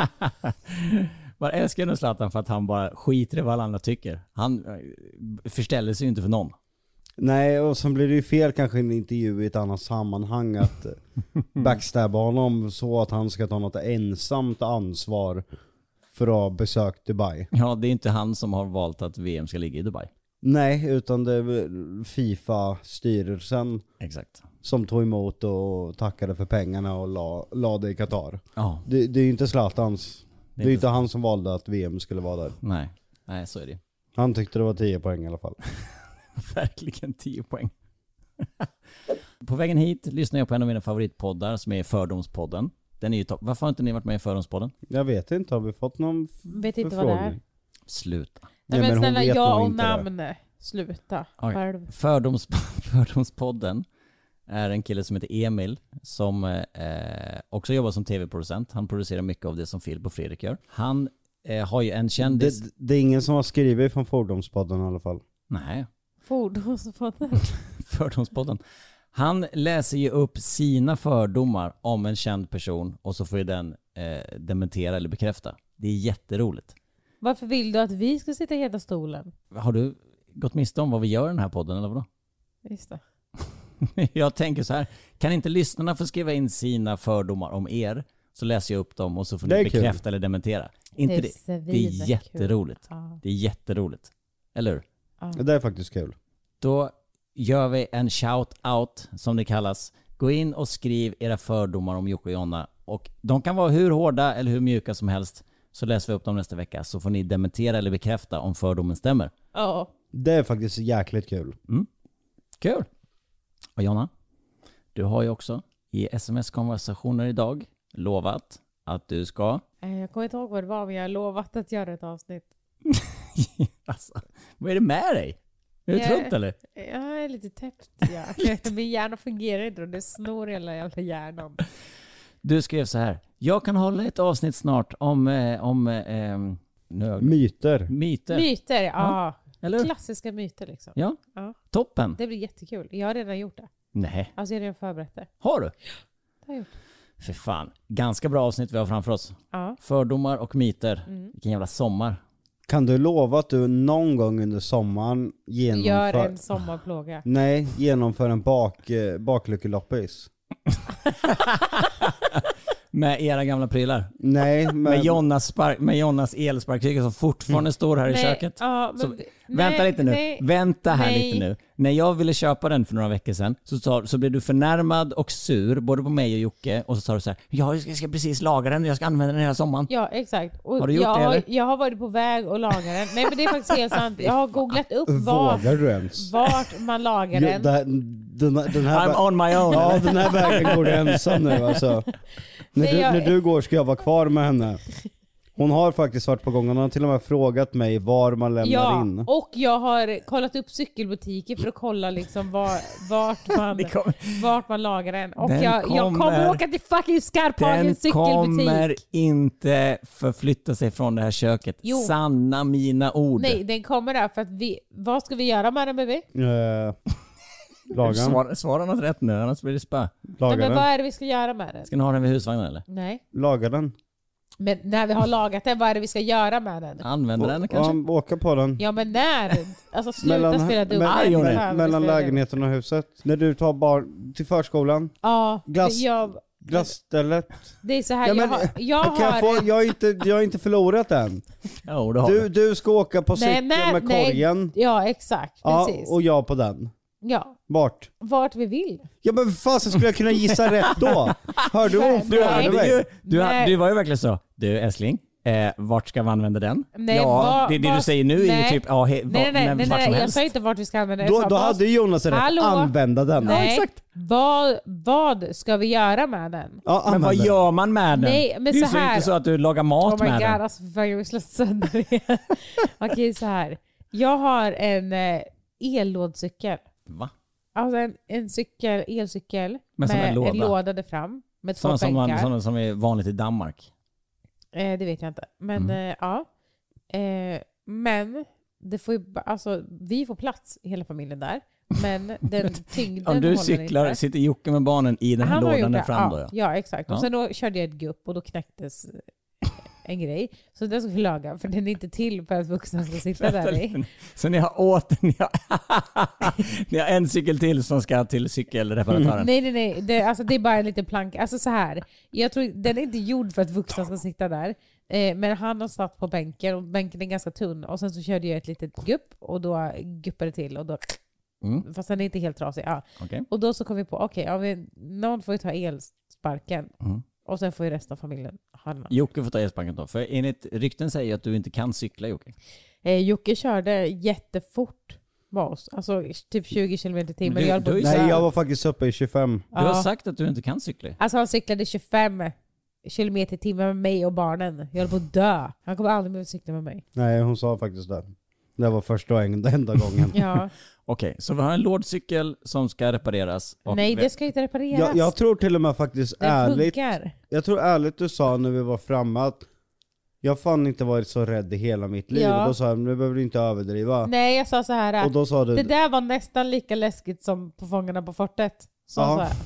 Man älskar nog Zlatan för att han bara skiter i vad alla andra tycker. Han förställer sig ju inte för någon. Nej, och sen blir det ju fel kanske i en intervju i ett annat sammanhang att backstabba honom så att han ska ta något ensamt ansvar för att ha besökt Dubai. Ja, det är inte han som har valt att V M ska ligga i Dubai. Nej, utan det är FIFA-styrelsen Exakt. som tog emot och tackade för pengarna och la, la det i Qatar. Ja. Det, det är ju inte Zlatans. Det är, det är ju inte inte han som valde att V M skulle vara där. Nej, Nej så är det. Han tyckte det var tio poäng i alla fall. Verkligen tio poäng. På vägen hit lyssnar jag på en av mina favoritpoddar som är Fördomspodden. Den är ju topp. Varför har inte ni varit med i Fördomspodden? Jag vet inte, har vi fått någon f- Vet inte vad det är. Sluta. Nej, Nej, men men hon snälla, vet jag nog och inte det. namn. Sluta. Okay. Själv. Fördoms, Fördomspodden är en kille som heter Emil som eh, också jobbar som tv-producent. Han producerar mycket av det som Filip och Fredrik gör. Han eh, har ju en kändis... Det, det är ingen som har skrivit från Fördomspodden i alla fall. Nej. Fordonspodden. Fördomspodden. Han läser ju upp sina fördomar om en känd person och så får ju den eh, dementera eller bekräfta. Det är jätteroligt. Varför vill du att vi ska sitta i hela stolen? Har du gått miste om vad vi gör i den här podden eller vadå? Just det. Jag tänker så här, kan inte lyssnarna få skriva in sina fördomar om er så läser jag upp dem och så får ni bekräfta kul. Eller dementera. Inte det, det, det är jätteroligt. Ja. Det är jätteroligt. Eller hur? Ja. Det är faktiskt kul. Då gör vi en shout-out som det kallas. Gå in och skriv era fördomar om Jocke och Jonna. Och de kan vara hur hårda eller hur mjuka som helst. Så läser vi upp dem nästa vecka. Så får ni dementera eller bekräfta om fördomen stämmer. Ja. Det är faktiskt jäkligt kul. Mm. Kul. Och Jonna, du har ju också i sms-konversationer idag lovat att du ska... Jag kommer inte ihåg vad det var, men jag har lovat att göra ett avsnitt. Alltså, vad är det med dig? Är du jag, trött eller? Jag är lite täppt, ja. Min hjärna fungerar inte och det snor hela jävla hjärnan. Du skrev så här. Jag kan hålla ett avsnitt snart om... Eh, om eh, nu, myter. Myter. Myter, ja. ja. Eller? Klassiska myter liksom. Ja. ja, toppen. Det blir jättekul. Jag har redan gjort det. Nej. Alltså jag har redan förberett det. Har du? Det har jag gjort. För fan. Ganska bra avsnitt vi har framför oss. Ja. Fördomar och myter. Mm. Vilken jävla sommar. Kan du lova att du någon gång under sommaren genomför... Gör en sommarplåga. Nej, genomför en bak, baklyckeloppis. Med era gamla prylar. Nej, men... Med Jonas, spark, med Jonas elsparkcykel som fortfarande står här i Nej, köket. ja, men, så, nej, vänta lite nu. Nej, vänta här nej. lite nu. När jag ville köpa den för några veckor sedan så, sa, så blev du förnärmad och sur både på mig och Jocke. Och så sa du så här: jag ska precis laga den, jag ska använda den hela sommaren. Ja, exakt. Och har du gjort jag, det eller? Jag har varit på väg att laga den. Nej, men det är faktiskt helt sant. Jag har googlat upp var, Vågar du ens? vart man lagar Jo, den. där, den, den här I'm on my own. Ja, den här vägen går du ensam nu alltså. När, Nej, du, jag- när du går ska jag vara kvar med henne. Hon har faktiskt varit på gång. Hon har till och med frågat mig var man lämnar Ja, in. och jag har kollat upp cykelbutiker för att kolla liksom var, vart, man, Det kommer- vart man lagar den. Och Den jag, jag kommer kommer- åka till fucking Skarphagen Den cykelbutik. kommer inte förflytta sig från det här köket. Jo. Sanna mina ord. Nej, den kommer där för att vi... Vad ska vi göra med den, baby? Eh, laga den. Svara, svara något rätt nu, annars blir det spö. Nej, Laga men vad den. är det vi ska göra med den? Ska ni ha den vid husvagnen eller? Nej. Laga den. Men när vi har lagat den, vad är det vi ska göra med den? Använder den kanske? Ja, åka på den. Ja, men när? Alltså sluta Mellan, spela dumt. me- Arg hon är. Fan, mellan vi spelar lägenheten och huset. När du tar barn till förskolan. Ja, Glass- jag, Glassstället. det är så här, Ja, men, jag har... Jag kan jag, har få, jag, har inte, jag har inte förlorat än. Jo, det har Du, du ska åka på Nej, cykeln nej, med nej. korgen. Ja, exakt. Ja, Precis. och jag på den. Ja, Vart? vart vi vill. Ja men fan så skulle jag kunna gissa rätt då. Hör du vad hon Nej. frågade Du, mig? du, Nej. du var ju verkligen så. Du älskling, eh, vart ska vi använda den? Nej, ja, vad- det, det vad- du säger nu är ju nej. typ, ja, he, Nej, va, nej, nej, men nej, vart som nej. jag helst. sa inte vart vi ska använda den. Då, Jag sa, då vad- hade Jonas rätt. Hallå? Använda den. Nej, exakt. Vad, vad ska vi göra med den? Ja, Men vad använda den. gör man med den? Nej, men det är så så här. inte så att du lagar mat Oh my med god, den. alltså för fan, jag vill slå sönder det. Okej, så här. Jag har en eh, ellådcykel. Va? Alltså en, en cykel, elcykel Men som med en låda. en låda där fram. Med två Sådana som, bänkar. man, sådana som är vanligt i Danmark. Eh, det vet jag inte. Men Mm. eh, ja. Eh, men det får ju, ba- alltså, vi får plats i hela familjen där. Men den tyngden Om du håller cyklar, inte. sitter Jocke med barnen i den här Han har lådan gjort där det. fram då ja, ja. ja, exakt. Och Ja. sen då körde jag ett gupp och då knäcktes en grej. Så den ska vi laga, för den är inte till för att vuxna ska sitta där i. Så ni har åt, ni har, ni har en cykel till som ska till cykelreparatören. Nej, nej, nej. Det, alltså, det är bara en liten planka. Alltså så här. Jag tror, den är inte gjord för att vuxna ska sitta där. Eh, men han har satt på bänken och bänken är ganska tunn. Och sen så körde jag ett litet gupp och då guppade det till. Och då, Mm. fast den är inte helt trasig. Ja. Okej. Och då så kom vi på, okej, ja, vi- någon får ju ta elsparken. Mm. Och sen får ju resten av familjen ha den. Jocke får ta elsparken då. För enligt rykten säger att du inte kan cykla, Jocke. Eh, Jocke körde jättefort med oss. Alltså typ tjugo kilometer i timmen. Men du- Jag höll på du att är ju dö. Nej, jag var faktiskt uppe i tjugofem. Du har Ja. sagt att du inte kan cykla. Alltså han cyklade tjugofem kilometer i timmen med mig och barnen. Jag höll på att dö. Han kommer aldrig mer cykla med mig. Nej, hon sa faktiskt det. Det var första och en- enda gången. Ja. Okej, så vi har en lådcykel som ska repareras. och Nej, vi- det ska ju inte repareras. Jag, jag tror till och med faktiskt Den ärligt. funkar. Jag tror ärligt du sa när vi var framme att jag fan inte varit så rädd i hela mitt liv. Ja. Och då sa jag, nu behöver du inte överdriva. Nej, jag sa så här. Och då sa du, Det där var nästan lika läskigt som på Fångarna på fortet. Så, Ja. så här.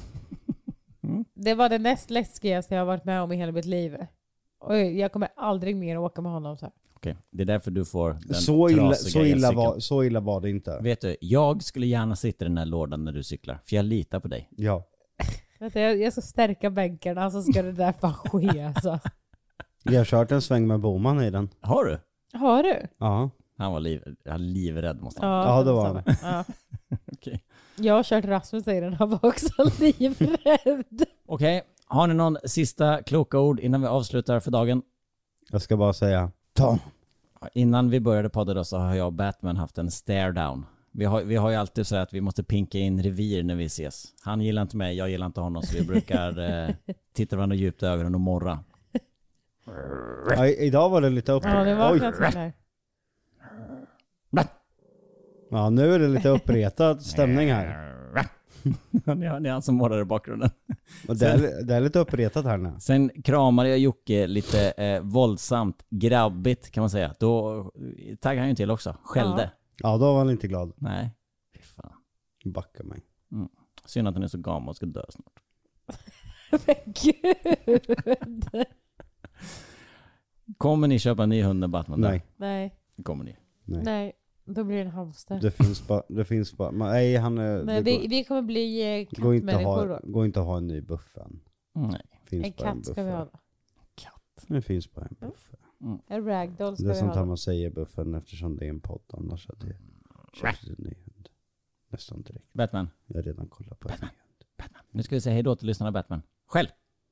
Det var det näst läskigaste jag har varit med om i hela mitt liv. Och jag kommer aldrig mer åka med honom så här. Okej, det är därför du får den så illa, trasiga så, illa elcykeln. var, så illa var det inte. Vet du, jag skulle gärna sitta i den här lådan när du cyklar. För jag litar på dig. Ja. Vänta, jag, jag ska stärka bänkarna så ska det där fan ske alltså. Jag har kört en sväng med Boman i den. Har du? Har du? Ja. Han var liv, han livrädd måste han. Ja, det var detsamma. Ja. Okej. Jag har kört Rasmus i den, han var också livrädd. Okej, har ni någon sista kloka ord innan vi avslutar för dagen? Jag ska bara säga, ta. Innan vi började podda då så har jag och Batman haft en stare down. Vi har, vi har ju alltid så att vi måste pinka in revir när vi ses. Han gillar inte mig, jag gillar inte honom, så vi brukar eh, titta varandra djupt i ögonen och morra. Ja, i- idag var det lite upp. Ja, det var Oj. knappt här. Ja, nu är det lite uppretad stämning här. det är det är han som morrar i bakgrunden. Och det, är, det är lite uppretat här nu. Sen kramade jag Jocke lite eh, våldsamt, grabbigt kan man säga. Då taggade han ju till också, skällde. Ja, då var han inte glad. Nej, fy fan. Backa mig. Mm. Synd att han är så gammal och ska dö snart. Men gud. Kommer ni köpa en ny hund med Batman? Nej. Nej, Kommer ni? Nej. nej. Då blir det en hamster. Det finns bara, det finns bara, men, nej han är, Nej, det vi, går, vi kommer bli eh, går, inte att kattmänniskor ha, då. går inte att ha en ny buff än. Nej. finns En bara en katt ska buffer. vi ha. Det finns bara en buffer. Mm. En ragdoll ska Det är vi sånt här ha. man säger buffen eftersom det är en podd. Annars hade jag köpt en ny hund. Nästan direkt. Batman. Jag har redan kollat på Batman. en ny hund. Batman. Nu ska vi säga hej då till lyssnarna Batman. Själv.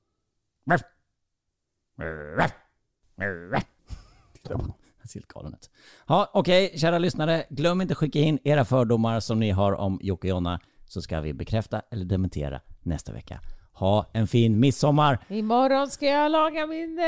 Han ser helt galen ut. Ja, okej, okay, kära lyssnare. Glöm inte skicka in era fördomar som ni har om Jocke och Jonna, så ska vi bekräfta eller dementera nästa vecka. Ha en fin midsommar. Imorgon ska jag laga min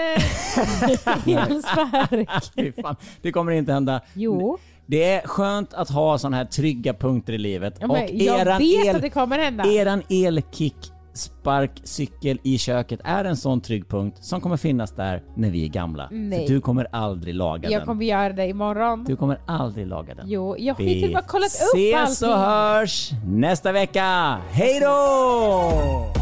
elspark. Det kommer inte hända. Jo. Det är skönt att ha såna här trygga punkter i livet. Ja, och jag eran vet el, att det kommer hända. Eran elkick sparkcykel i köket är en sån trygg punkt som kommer finnas där när vi är gamla. Nej. För du kommer aldrig laga jag den. kommer göra det imorgon. Du kommer aldrig laga den. Jo, jag har vi hittills bara kollat upp allting. ses och hörs nästa vecka. Hej då!